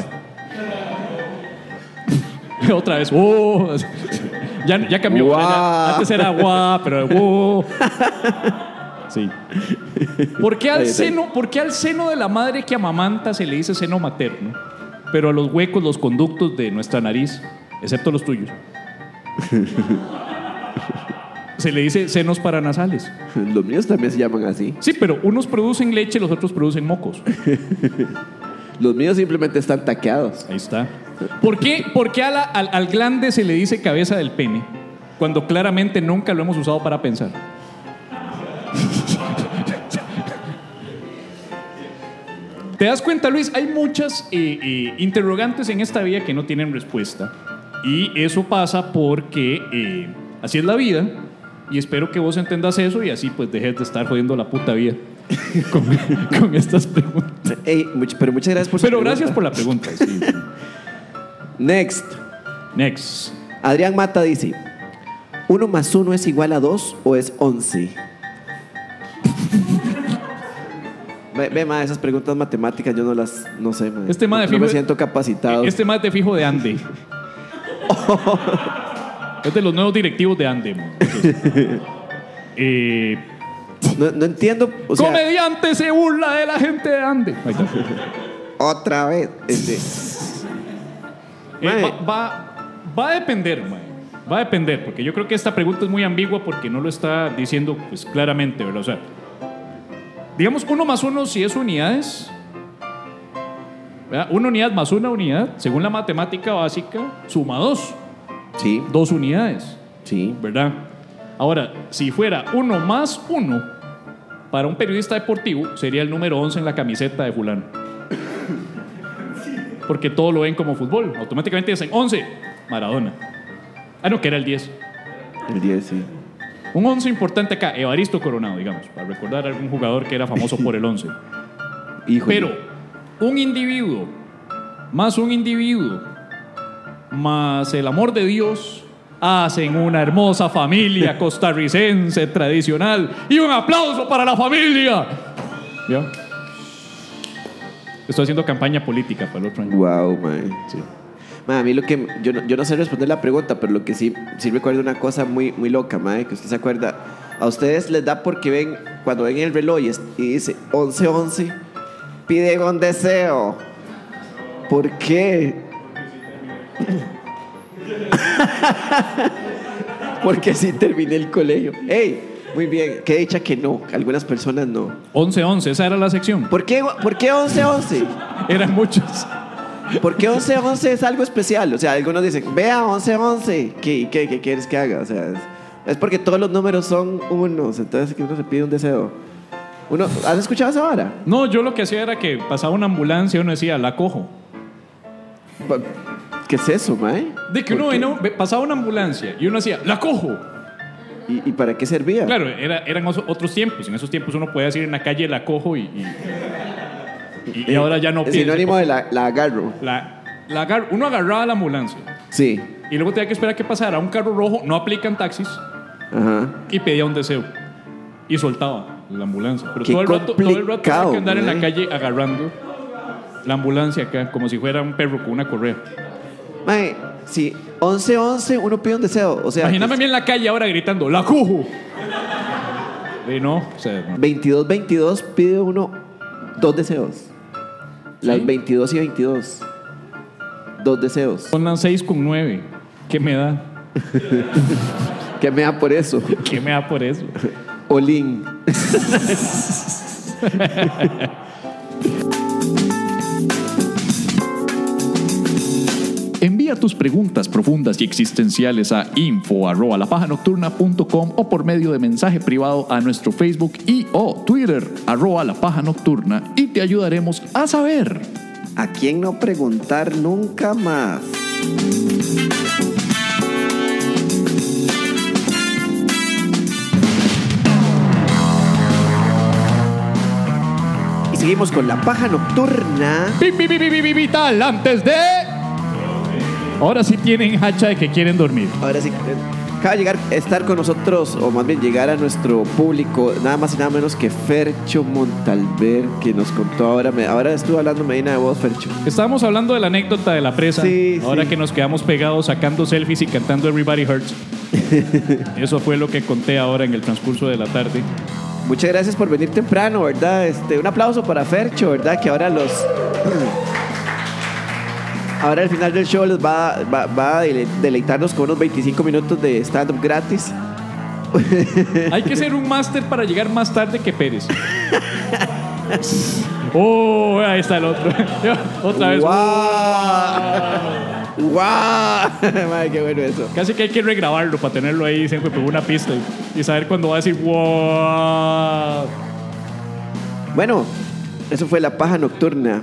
Otra vez. Oh. Ya, ya cambió. Guau. Ya- antes era guau, pero wow. Sí. ¿Por qué, al Ahí está. seno, ¿Por qué al seno de la madre que amamanta se le dice seno materno? Pero a los huecos, los conductos de nuestra nariz, excepto los tuyos, se le dice senos paranasales. Los míos también se llaman así. Sí, pero unos producen leche, los otros producen mocos. Los míos simplemente están taqueados. Ahí está. ¿Por qué, por qué a la- al, al glande se le dice cabeza del pene cuando claramente nunca lo hemos usado para pensar? ¿Te das cuenta, Luis? Hay muchas eh, eh, interrogantes en esta vida que no tienen respuesta. Y eso pasa porque eh, así es la vida. Y espero que vos entendas eso y así pues dejes de estar jodiendo la puta vida con, con estas preguntas. Ey, much- pero muchas gracias por su Pero pregunta. gracias por la pregunta. Sí. Next. Next. Adrián Mata dice: ¿uno más uno es igual a dos o es once? Ve, ve ma, esas preguntas matemáticas yo no las, no sé, ma. Este ma de no, no fijo- me siento capacitado. Este más de fijo de Ande. Es de los nuevos directivos de Ande. man. Entonces, eh, No, no entiendo, o sea, comediante se burla de la gente de Ande. Ahí está. otra vez. Este, Eh, Mae. va, va, va a depender, mae. Va a depender, porque yo creo que esta pregunta es muy ambigua porque no lo está diciendo pues, claramente, ¿verdad? O sea, digamos uno más uno si es unidades. ¿Verdad? Una unidad más una unidad, según la matemática básica, suma dos. sí, Dos unidades, sí. ¿verdad? Ahora, si fuera uno más uno, para un periodista deportivo sería el número once en la camiseta de fulano. Porque todo lo ven como fútbol. Automáticamente dicen once, Maradona. Ah, no, que era el diez. El diez, sí. Un once importante acá, Evaristo Coronado, digamos, para recordar a algún jugador que era famoso por el once. Híjole. Pero un individuo, más un individuo, más el amor de Dios, hacen una hermosa familia costarricense tradicional. Y un aplauso para la familia. ¿Ya? Estoy haciendo campaña política para el otro año. Wow, man. Sí. Ma, a mí lo que yo no, yo no sé responder la pregunta, pero lo que sí sí recuerdo una cosa muy muy loca, ma, que usted se acuerda. A ustedes les da porque ven cuando ven el reloj y, es- y dice once once, pide un deseo. ¿Por qué? Porque sí terminé el colegio. Ey, muy bien, qué dicha que no, algunas personas no. once once, esa era la sección. ¿Por qué por qué once once? Eran muchos. ¿Por qué once once es algo especial? O sea, algunos dicen, vea, once once. ¿Qué, qué, qué quieres que haga? O sea, es, es porque todos los números son unos. Entonces, que uno se pide un deseo. Uno, ¿has escuchado esa vara? No, yo lo que hacía era que pasaba una ambulancia y uno decía, la cojo. Pa- ¿Qué es eso, mae? De que uno venía, pasaba una ambulancia y uno hacía, ¡la cojo! ¿Y, y para qué servía? Claro, era, eran otros tiempos. En esos tiempos uno podía decir en la calle, la cojo y... y, y, y ahora ya no Es piensa. sinónimo de la, la agarro. La, la agar, uno agarraba la ambulancia. Sí. Y luego tenía que esperar que pasara un carro rojo, no aplican taxis, Ajá. y pedía un deseo. Y soltaba la ambulancia. Pero Qué todo el rato, todo el rato tenía que andar mae. en la calle agarrando la ambulancia acá, como si fuera un perro con una correa. Mae, si once once uno pide un deseo, o sea... Imagíname es a mí en la calle ahora gritando, ¡la cojo! Y no, o sea, no. veintidós veintidós pide uno dos deseos. Las ¿Sí? veintidós y veintidós. Dos deseos. Son las seis con nueve. ¿Qué me da? ¿Qué me da por eso? ¿Qué me da por eso? Olín. Envía tus preguntas profundas y existenciales a info arroba lapajanocturna punto com o por medio de mensaje privado a nuestro Facebook y o Twitter arroba lapajanocturna y te ayudaremos a saber. ¿A quién no preguntar nunca más? Y seguimos con la paja nocturna. ¡Pi, pi, pi, pi, pi, pi, vital! Antes de... Ahora sí tienen hacha de que quieren dormir. Ahora sí, acaba de llegar, estar con nosotros, o más bien llegar a nuestro público, nada más y nada menos que Fercho Montalver, que nos contó ahora, me- ahora estuvo hablando Medina de vos, Fercho. Estábamos hablando de la anécdota de la presa. Sí, ahora sí. que nos quedamos pegados sacando selfies y cantando Everybody Hurts. Eso fue lo que conté ahora en el transcurso de la tarde. Muchas gracias por venir temprano, ¿verdad? Este, un aplauso para Fercho, ¿verdad? Que ahora los... Ahora al final del show les va, va, va a dele- deleitarnos con unos veinticinco minutos de stand-up gratis. Hay que ser un máster para llegar más tarde que Pérez. Oh, ahí está el otro. Otra vez. ¡Guau! ¡Guau! Madre, qué bueno eso. Casi que hay que regrabarlo para tenerlo ahí siempre por una pista y, y saber cuándo va a decir wow. Bueno, eso fue la paja nocturna.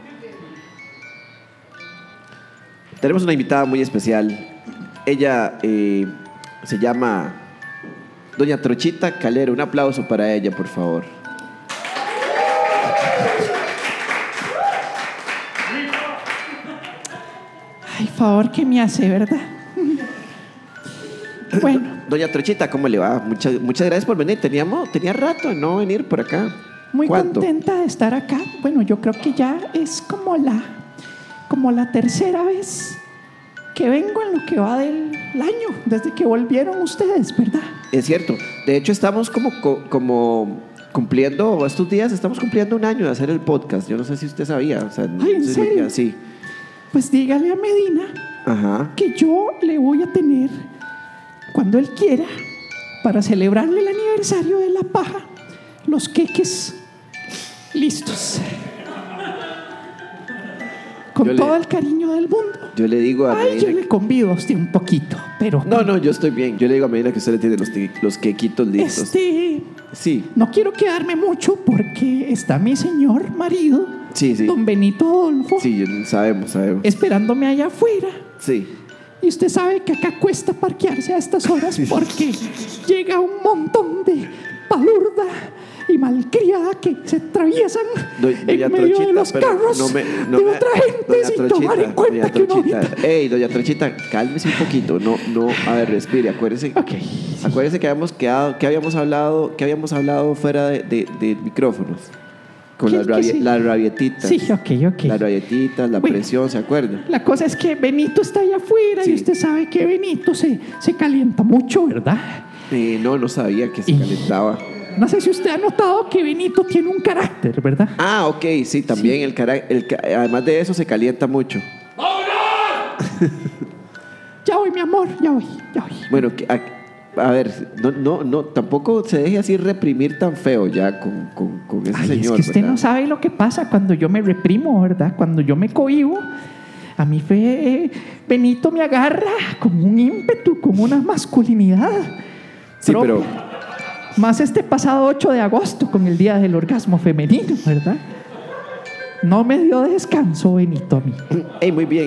Tenemos una invitada muy especial. Ella eh, se llama Doña Trochita Calero. Un aplauso para ella, por favor. Ay, favor que me hace, ¿verdad? Bueno, Doña Trochita, ¿cómo le va? Muchas, muchas gracias por venir. Teníamos, tenía rato de no venir por acá. muy ¿Cuánto? contenta de estar acá. Bueno, yo creo que ya es como la, como la tercera vez que vengo en lo que va del año, desde que volvieron ustedes, ¿verdad? Es cierto. De hecho, estamos como, co- como cumpliendo, estos días estamos cumpliendo un año de hacer el podcast. Yo no sé si usted sabía. O sea, no Ay, ¿en sé si serio? sabía. Sí. Pues dígale a Medina Ajá. que yo le voy a tener, cuando él quiera, para celebrarle el aniversario de la paja, los queques listos. Con Yo le- todo el cariño del mundo. Yo le digo a Ay, yo Medina... le convido a usted un poquito, pero... No, no, yo estoy bien. Yo le digo a Medina que usted le tiene los, te- los quequitos listos. Este... Sí, No quiero quedarme mucho porque está mi señor marido, sí, sí. don Benito Adolfo, Sí, yo- sabemos, sabemos. esperándome allá afuera. Sí. Y usted sabe que acá cuesta parquearse a estas horas porque llega un montón de palurda y malcriada que se atraviesan Do- en doña medio de Trochita, los pero carros no me, no de me- otra gente doña sin Trochita, tomar en cuenta doña que uno Trochita. ahorita... Ey, doña Trochita, cálmese un poquito. No, no, a ver, respire. Acuérdese, Ok. acuérdese que habíamos quedado, que habíamos hablado, que habíamos hablado fuera de, de- de micrófonos. Con ¿Qué- las, qué rabie- sí? las rabietitas. Sí, ok, ok. Las rabietitas, la Bueno. presión, ¿se acuerda? La cosa es que Benito está allá afuera Sí. y usted sabe que Benito se, se calienta mucho, ¿verdad? Eh, no, no sabía que se Y- calentaba. No sé si usted ha notado que Benito tiene un carácter, ¿verdad? Ah, ok, sí, también el cara, el ca- además de eso se calienta mucho. Ya voy, mi amor, ya voy, ya voy. Bueno, que- a, a ver, no, no, no, tampoco se deje así reprimir tan feo ya con, con, con ese Ay, señor. es que usted ¿verdad? no sabe lo que pasa cuando yo me reprimo, ¿verdad? Cuando yo me cohibo, a mí fue, Benito me agarra con un ímpetu, con una masculinidad. Sí, propia. pero Más este pasado ocho de agosto con el Día del Orgasmo Femenino, ¿verdad? No me dio descanso Benito a mí. hey, muy bien.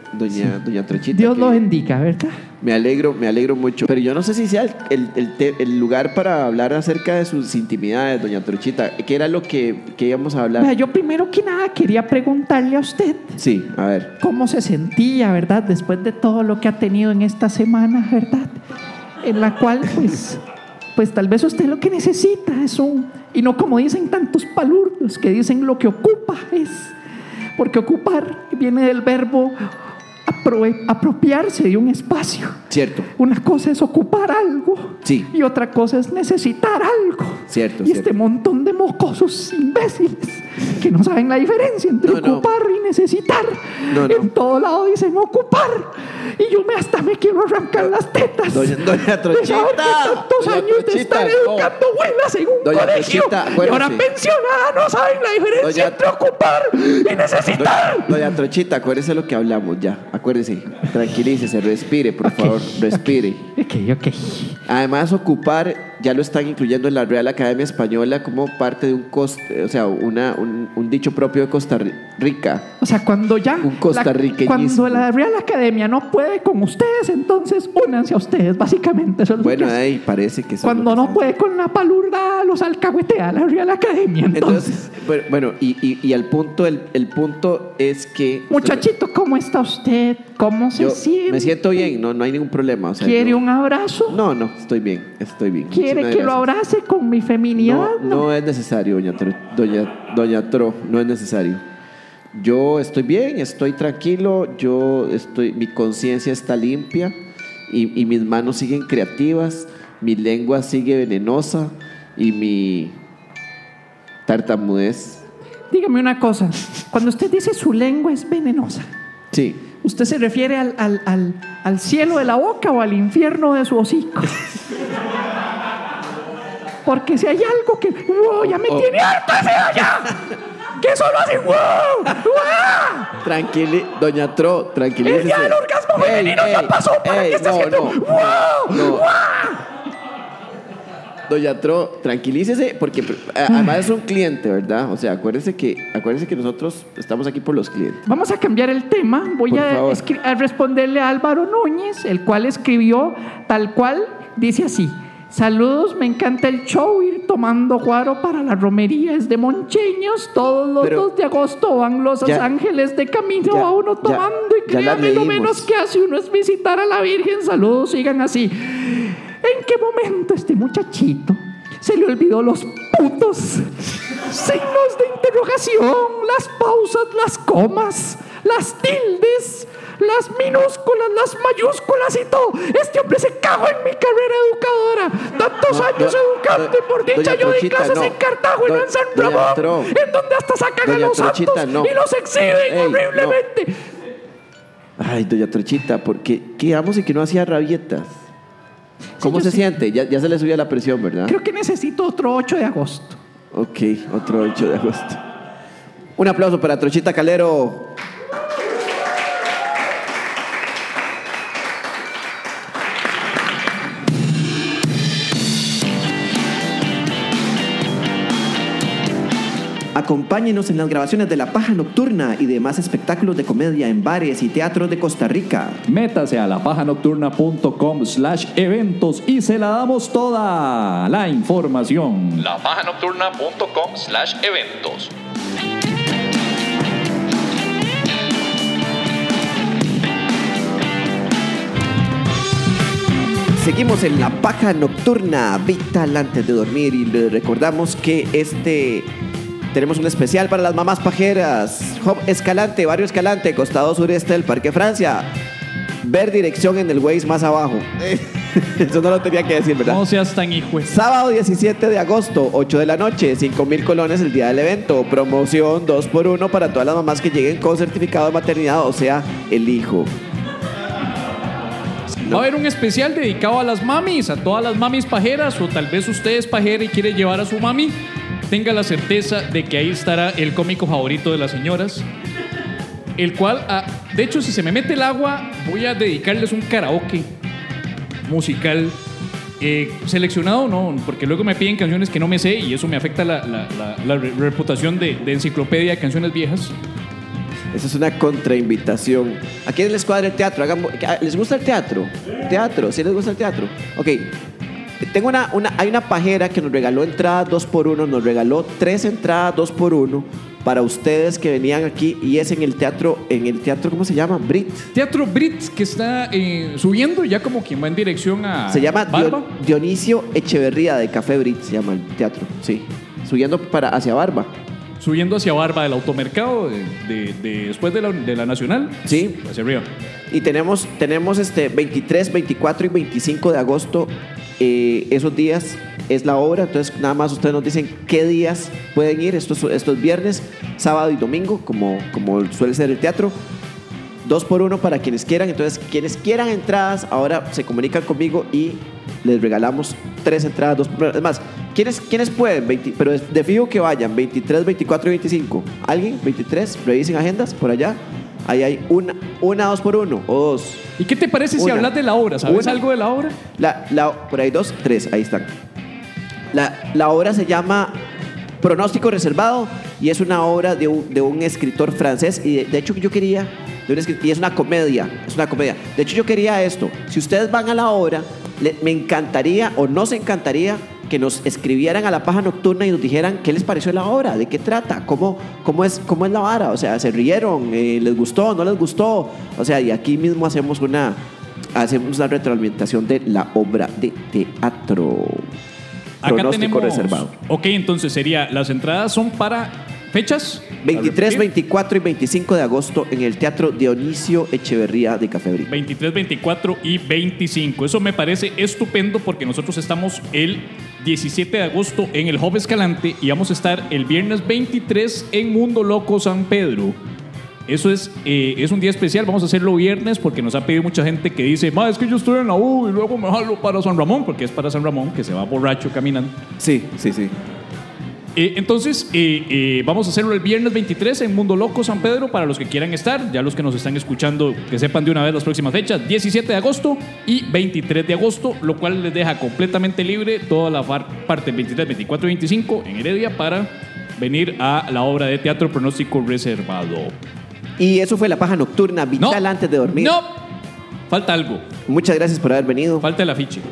doña, doña Trochita. Dios que lo bendiga, ¿verdad? Me alegro, me alegro mucho. Pero yo no sé si sea el, el, el, te- el lugar para hablar acerca de sus intimidades, doña Trochita. ¿Qué era lo que, que íbamos a hablar? Vea, yo primero que nada quería preguntarle a usted Sí, a ver. cómo se sentía, ¿verdad? Después de todo lo que ha tenido en esta semana, ¿verdad? En la cual, pues, pues tal vez usted lo que necesita es un... Y no como dicen tantos palurdos que dicen lo que ocupa es... Porque ocupar viene del verbo apro- apropiarse de un espacio. Cierto. Una cosa es ocupar algo Sí. y otra cosa es necesitar algo. Cierto, Y cierto. este montón de mocosos imbéciles que no saben la diferencia entre No, no. ocupar y necesitar. No, no. En todo lado dicen ocupar. Y yo me hasta me quiero arrancar las tetas. Doña, doña De saber Trochita. que tantos Doña años de Trochita, estar no. educando abuelas en un Doña colegio Trochita, y acuérdese. ahora pensionada no saben la diferencia Doña- entre ocupar y necesitar. Doña Trochita, acuérdese lo que hablamos ya. Acuérdese. Tranquilícese, respire, por Ok. favor. Respire. Ok, ok. Además, ocupar ya lo están incluyendo en la Real Academia Española como parte de un coste, o sea, una, un, un dicho propio de Costa Rica. O sea, cuando ya Un la, costarriqueñismo. cuando la Real Academia no puede con ustedes, entonces únanse a ustedes, básicamente. Eso es lo Bueno, que es. ahí parece que... eso es Cuando lo que no está- puede con la palurda, los alcahuetea la Real Academia. Entonces, Entonces, bueno, bueno, y, y, y al punto, el, el punto es que... muchachito, ¿cómo está usted? ¿Cómo se Yo siente? me siento bien, no, no hay ningún problema. O sea, ¿Quiere yo- un abrazo? No, no, estoy bien, estoy bien. ¿Quiere Muchísimas que lo gracias. abrace con mi feminidad? No, no es necesario, doña Tro, doña, doña Tro, no es necesario. Yo estoy bien, estoy tranquilo, yo estoy, mi conciencia está limpia y, y mis manos siguen creativas, mi lengua sigue venenosa y mi tartamudez. Dígame una cosa. Cuando usted dice su lengua es venenosa, Sí, ¿usted se refiere al, al, al, al cielo de la boca o al infierno de su hocico? Porque si hay algo que... ¡Wow! ¡Ya me Oh. tiene harto ese allá! ¡Que solo hace wow! ¡Wow! tranquili, doña Tro, tranquilícese. El día del orgasmo Ey, femenino ya ey, pasó. ¿Para ey, qué está no, haciendo no, wow? no. ¡Wow! Doña Tro, tranquilícese porque a- además es un cliente, ¿verdad? O sea, acuérdese que, acuérdese que nosotros estamos aquí por los clientes. Vamos a cambiar el tema. Voy Por a, favor. escri- a responderle a Álvaro Núñez, el cual escribió tal cual, dice así. Saludos, me encanta el show, ir tomando guaro para las romerías de Moncheños. Todos los Pero- dos de agosto van los Ya- ángeles de camino ya- a uno ya- tomando y ya la créanme, lo leímos. menos que hace uno es visitar a la Virgen. Saludos, sigan así. ¿En qué momento este muchachito se le olvidó los putos signos de interrogación, las pausas, las comas, las tildes, las minúsculas, las mayúsculas y todo? Este hombre se cagó en mi carrera educadora. Tantos No, años do- educando y por do- dicha doña yo di Trochita, clases no. en Cartago y no Do- en San doña Ramón, Tro. en donde hasta sacan a Doña los Trochita, santos no. y los exhiben Ey, horriblemente. Ay, doña Trochita, porque quedamos y que no hacía rabietas. ¿Cómo yo se sí. siente? Ya, ya se le subía la presión, ¿verdad? Creo que necesito otro ocho de agosto. Ok, otro ocho de agosto. Un aplauso para Trochita Calero. Acompáñenos en las grabaciones de La Paja Nocturna y demás espectáculos de comedia en bares y teatros de Costa Rica. Métase a lapajanocturna.com slash eventos y se la damos toda la información. lapajanocturna.com slash eventos. Seguimos en La Paja Nocturna, vital antes de dormir, y le recordamos que este tenemos un especial para las mamás pajeras. Hub Escalante, Barrio Escalante, costado sureste del Parque Francia. Ver dirección en el Waze más abajo. Eso no lo tenía que decir, ¿verdad? No seas tan hijo. de- Sábado diecisiete de agosto, ocho de la noche, cinco mil colones el día del evento. Promoción dos por uno para todas las mamás que lleguen con certificado de maternidad, o sea, el hijo. Va a haber un especial dedicado a las mamis, a todas las mamis pajeras, o tal vez usted es pajera y quiere llevar a su mami. Tenga la certeza de que ahí estará el cómico favorito de las señoras. El cual, ah, de hecho, si se me mete el agua, voy a dedicarles un karaoke musical. Eh, seleccionado, no, porque luego me piden canciones que no me sé y eso me afecta la, la- la- la re- reputación de, de enciclopedia de canciones viejas. Esa es una contrainvitación. ¿A quién les cuadra el teatro? Hagan, ¿les gusta el teatro? ¿Teatro? ¿Sí les gusta el teatro? Ok. Tengo una, una, hay una pajera que nos regaló entradas dos por uno, nos regaló tres entradas dos por uno para ustedes que venían aquí y es en el teatro, en el teatro, ¿cómo se llama? Brit. Teatro Brit, que está eh, subiendo ya como quien va en dirección a Se llama Barba. Dion- Dionisio Echeverría de Café Brit, se llama el teatro, sí. Subiendo para, hacia Barba. Subiendo hacia Barba del automercado, de, de- de- después de la, de la Nacional. Sí. Hacia arriba. Y tenemos, tenemos este veintitrés, veinticuatro y veinticinco de agosto. Eh, esos días es la obra, entonces nada más ustedes nos dicen qué días pueden ir. Estos, estos viernes, sábado y domingo, como, como suele ser el teatro. Dos por uno para quienes quieran. Entonces, quienes quieran entradas, ahora se comunican conmigo y les regalamos tres entradas, dos por uno. Es más, ¿quiénes, quiénes pueden? veinte, pero de fijo que vayan, veintitrés, veinticuatro y veinticinco. ¿Alguien? veintitrés, revisen agendas por allá. Ahí hay una, una dos por uno o dos. ¿Y qué te parece si Una. hablas de la obra? ¿Sabes Una. algo de la obra? La, la, por ahí dos, tres, ahí están. La, la obra se llama Pronóstico Reservado y es una obra de un, de un escritor francés. Y de, de hecho yo quería, de un escrit- y es una comedia, es una comedia. De hecho yo quería esto. Si ustedes van a la obra, le- me encantaría o nos encantaría que nos escribieran a La Paja Nocturna y nos dijeran qué les pareció la obra, de qué trata, cómo, cómo, es, cómo es la vara. O sea, ¿se rieron? Eh, ¿Les gustó? ¿No les gustó? O sea, y aquí mismo hacemos una, hacemos una retroalimentación de la obra de teatro. Acá Pronóstico tenemos. reservado. Ok, entonces sería. Las entradas son para fechas. veintitrés, ¿Para repetir? veinticuatro y veinticinco de agosto en el Teatro Dionisio Echeverría de Café Brit. veintitrés, veinticuatro y veinticinco. Eso me parece estupendo porque nosotros estamos el diecisiete de agosto en el Hub Escalante y vamos a estar el viernes veintitrés en Mundo Loco San Pedro. Eso es, eh, es un día especial, vamos a hacerlo viernes porque nos ha pedido mucha gente que dice, ma, es que yo estoy en la U y luego me jalo para San Ramón, porque es para San Ramón, que se va borracho caminando. Sí, sí, sí. Eh, entonces, eh, eh, vamos a hacerlo el viernes veintitrés en Mundo Loco San Pedro para los que quieran estar. Ya los que nos están escuchando, que sepan de una vez las próximas fechas: diecisiete de agosto y veintitrés de agosto, lo cual les deja completamente libre toda la far- parte veintitrés, veinticuatro y veinticinco en Heredia para venir a la obra de teatro Pronóstico Reservado. Y eso fue La Paja Nocturna, vital antes de dormir. No, falta algo. Muchas gracias por haber venido. Falta el afiche.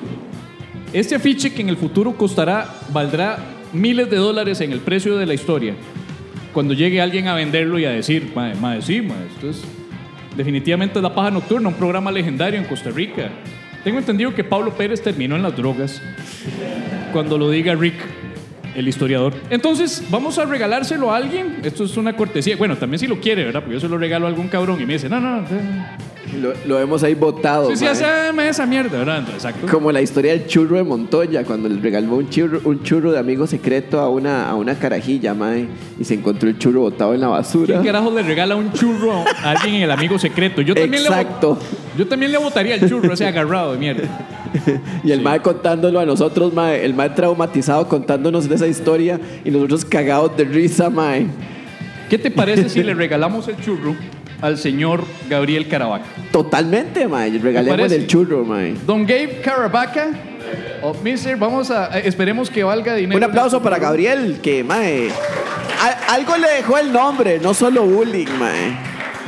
Este afiche que en el futuro costará, valdrá miles de dólares en el precio de la historia. Cuando llegue alguien a venderlo y a decir, madre, madre, sí, madre, esto es definitivamente La Paja Nocturna, un programa legendario en Costa Rica. Tengo entendido que Pablo Pérez terminó en las drogas. Cuando lo diga Rick, el historiador. Entonces, vamos a regalárselo a alguien. Esto es una cortesía. Bueno, también si lo quiere, ¿verdad? Porque yo se lo regalo a algún cabrón y me dice, no, no, no. Lo, lo hemos ahí votado. Sí, sí, mae. hace esa mierda, ¿verdad? Exacto. Como la historia del churro de Montoya, cuando le regaló un churro, un churro de amigo secreto a una, a una carajilla, mae, y se encontró el churro botado en la basura. ¿Quién carajo le regala un churro a alguien en el amigo secreto? Yo también Exacto. Le, yo también le botaría el churro ese agarrado de mierda. Y el mae contándolo a nosotros, mae, el mae traumatizado contándonos de esa historia y nosotros cagados de risa, mae. ¿Qué te parece si le regalamos el churro al señor Gabriel Caravaca? Totalmente, mae. Regalémosle parece? el churro, mae. Don Gabe Caravaca, oh, mister, vamos a, eh, esperemos que valga dinero. Un aplauso para Gabriel, que, mae, a- algo le dejó el nombre, no solo bullying, mae.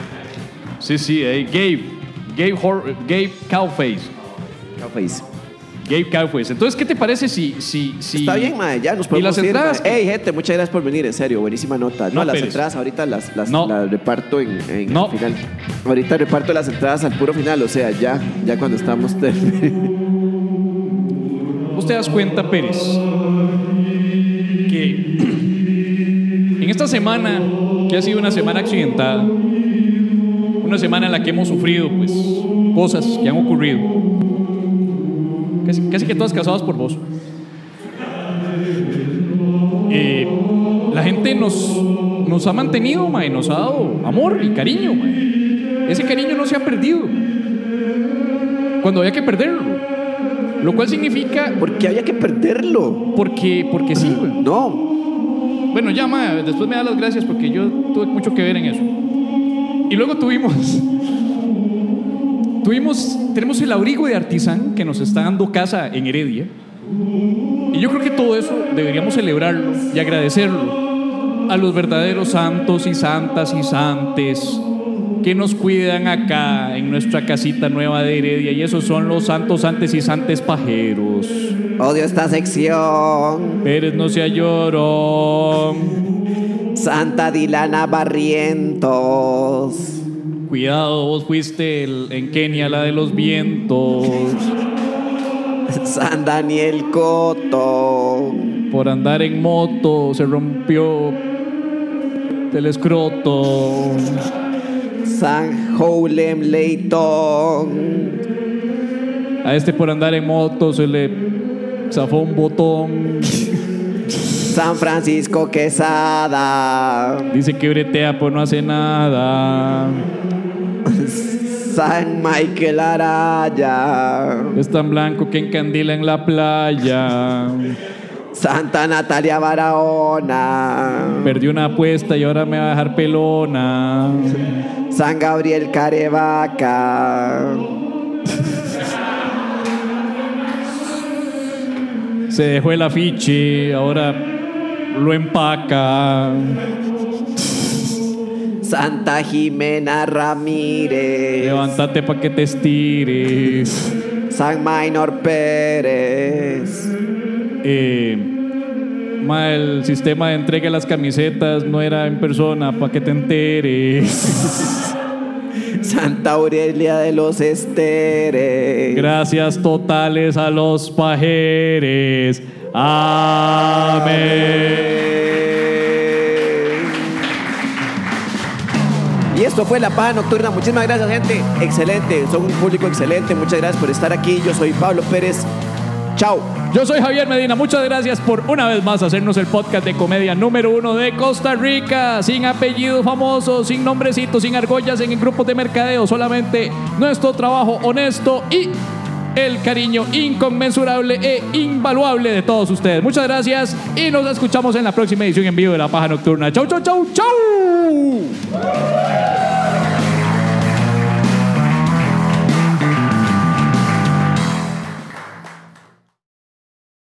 Sí, sí, eh, Gabe, Gabe, Hor- Gabe Cowface. Cowface. Gabe Cowface. Entonces, ¿qué te parece si... si, si Está bien, mae, ya nos ¿Y podemos las ir, entradas? mae. Hey, gente, muchas gracias por venir, en serio, buenísima nota. No, No, las Pérez. entradas ahorita las, las, No. las reparto en, en No. el final. Ahorita reparto las entradas al puro final, o sea, ya, ya cuando estamos... ¿Vos te das cuenta, Pérez, que en esta semana, que ha sido una semana accidentada, una semana en la que hemos sufrido, pues, cosas que han ocurrido, casi, casi que todas causadas por vos, eh, la gente nos, nos ha mantenido, mae, nos ha dado amor y cariño, mae. Ese cariño no se ha perdido cuando había que perderlo, lo cual significa ¿Por qué había que perderlo? porque, porque sí, güey. No. Bueno, ya, ma, después me da las gracias porque yo tuve mucho que ver en eso. Y luego tuvimos... Tuvimos... Tenemos el abrigo de Artisan que nos está dando casa en Heredia. Y yo creo que todo eso deberíamos celebrarlo y agradecerlo. a los verdaderos santos y santas y santes que nos cuidan acá en nuestra casita nueva de Heredia, y esos son los santos, santes y santes pajeros. Odio esta sección. Pérez no sea llorón. Santa Dilana Barrientos. Cuidado, vos fuiste el- en Kenia la de los vientos. San Daniel Coto. Por andar en moto se rompió el escroto. San Joulem Leighton. A este por andar en moto se le zafó un botón. San Francisco Quesada. Dice que bretea pues no hace nada. San Michael Araya. Es tan blanco que encandila en la playa. Santa Natalia Barahona. Perdió una apuesta y ahora me va a dejar pelona. San Gabriel Carevaca. Se dejó el afiche, ahora lo empaca. Santa Jimena Ramírez. Levántate pa' que te estires. San Maynor Pérez. Eh, ma, el sistema de entrega de las camisetas no era en persona, pa' que te enteres. Santa Aurelia de los Esteres. Gracias totales a los pajeres. Amén. Y esto fue La Paja Nocturna. Muchísimas gracias, gente. Excelente. Son un público excelente. Muchas gracias por estar aquí. Yo soy Pablo Pérez. Chao. Yo soy Javier Medina, muchas gracias por una vez más hacernos el podcast de comedia número uno de Costa Rica, sin apellido famoso, sin nombrecitos, sin argollas en grupos de mercadeo, solamente nuestro trabajo honesto y el cariño inconmensurable e invaluable de todos ustedes. Muchas gracias y nos escuchamos en la próxima edición en vivo de La Paja Nocturna. Chau, chau, chau, chau.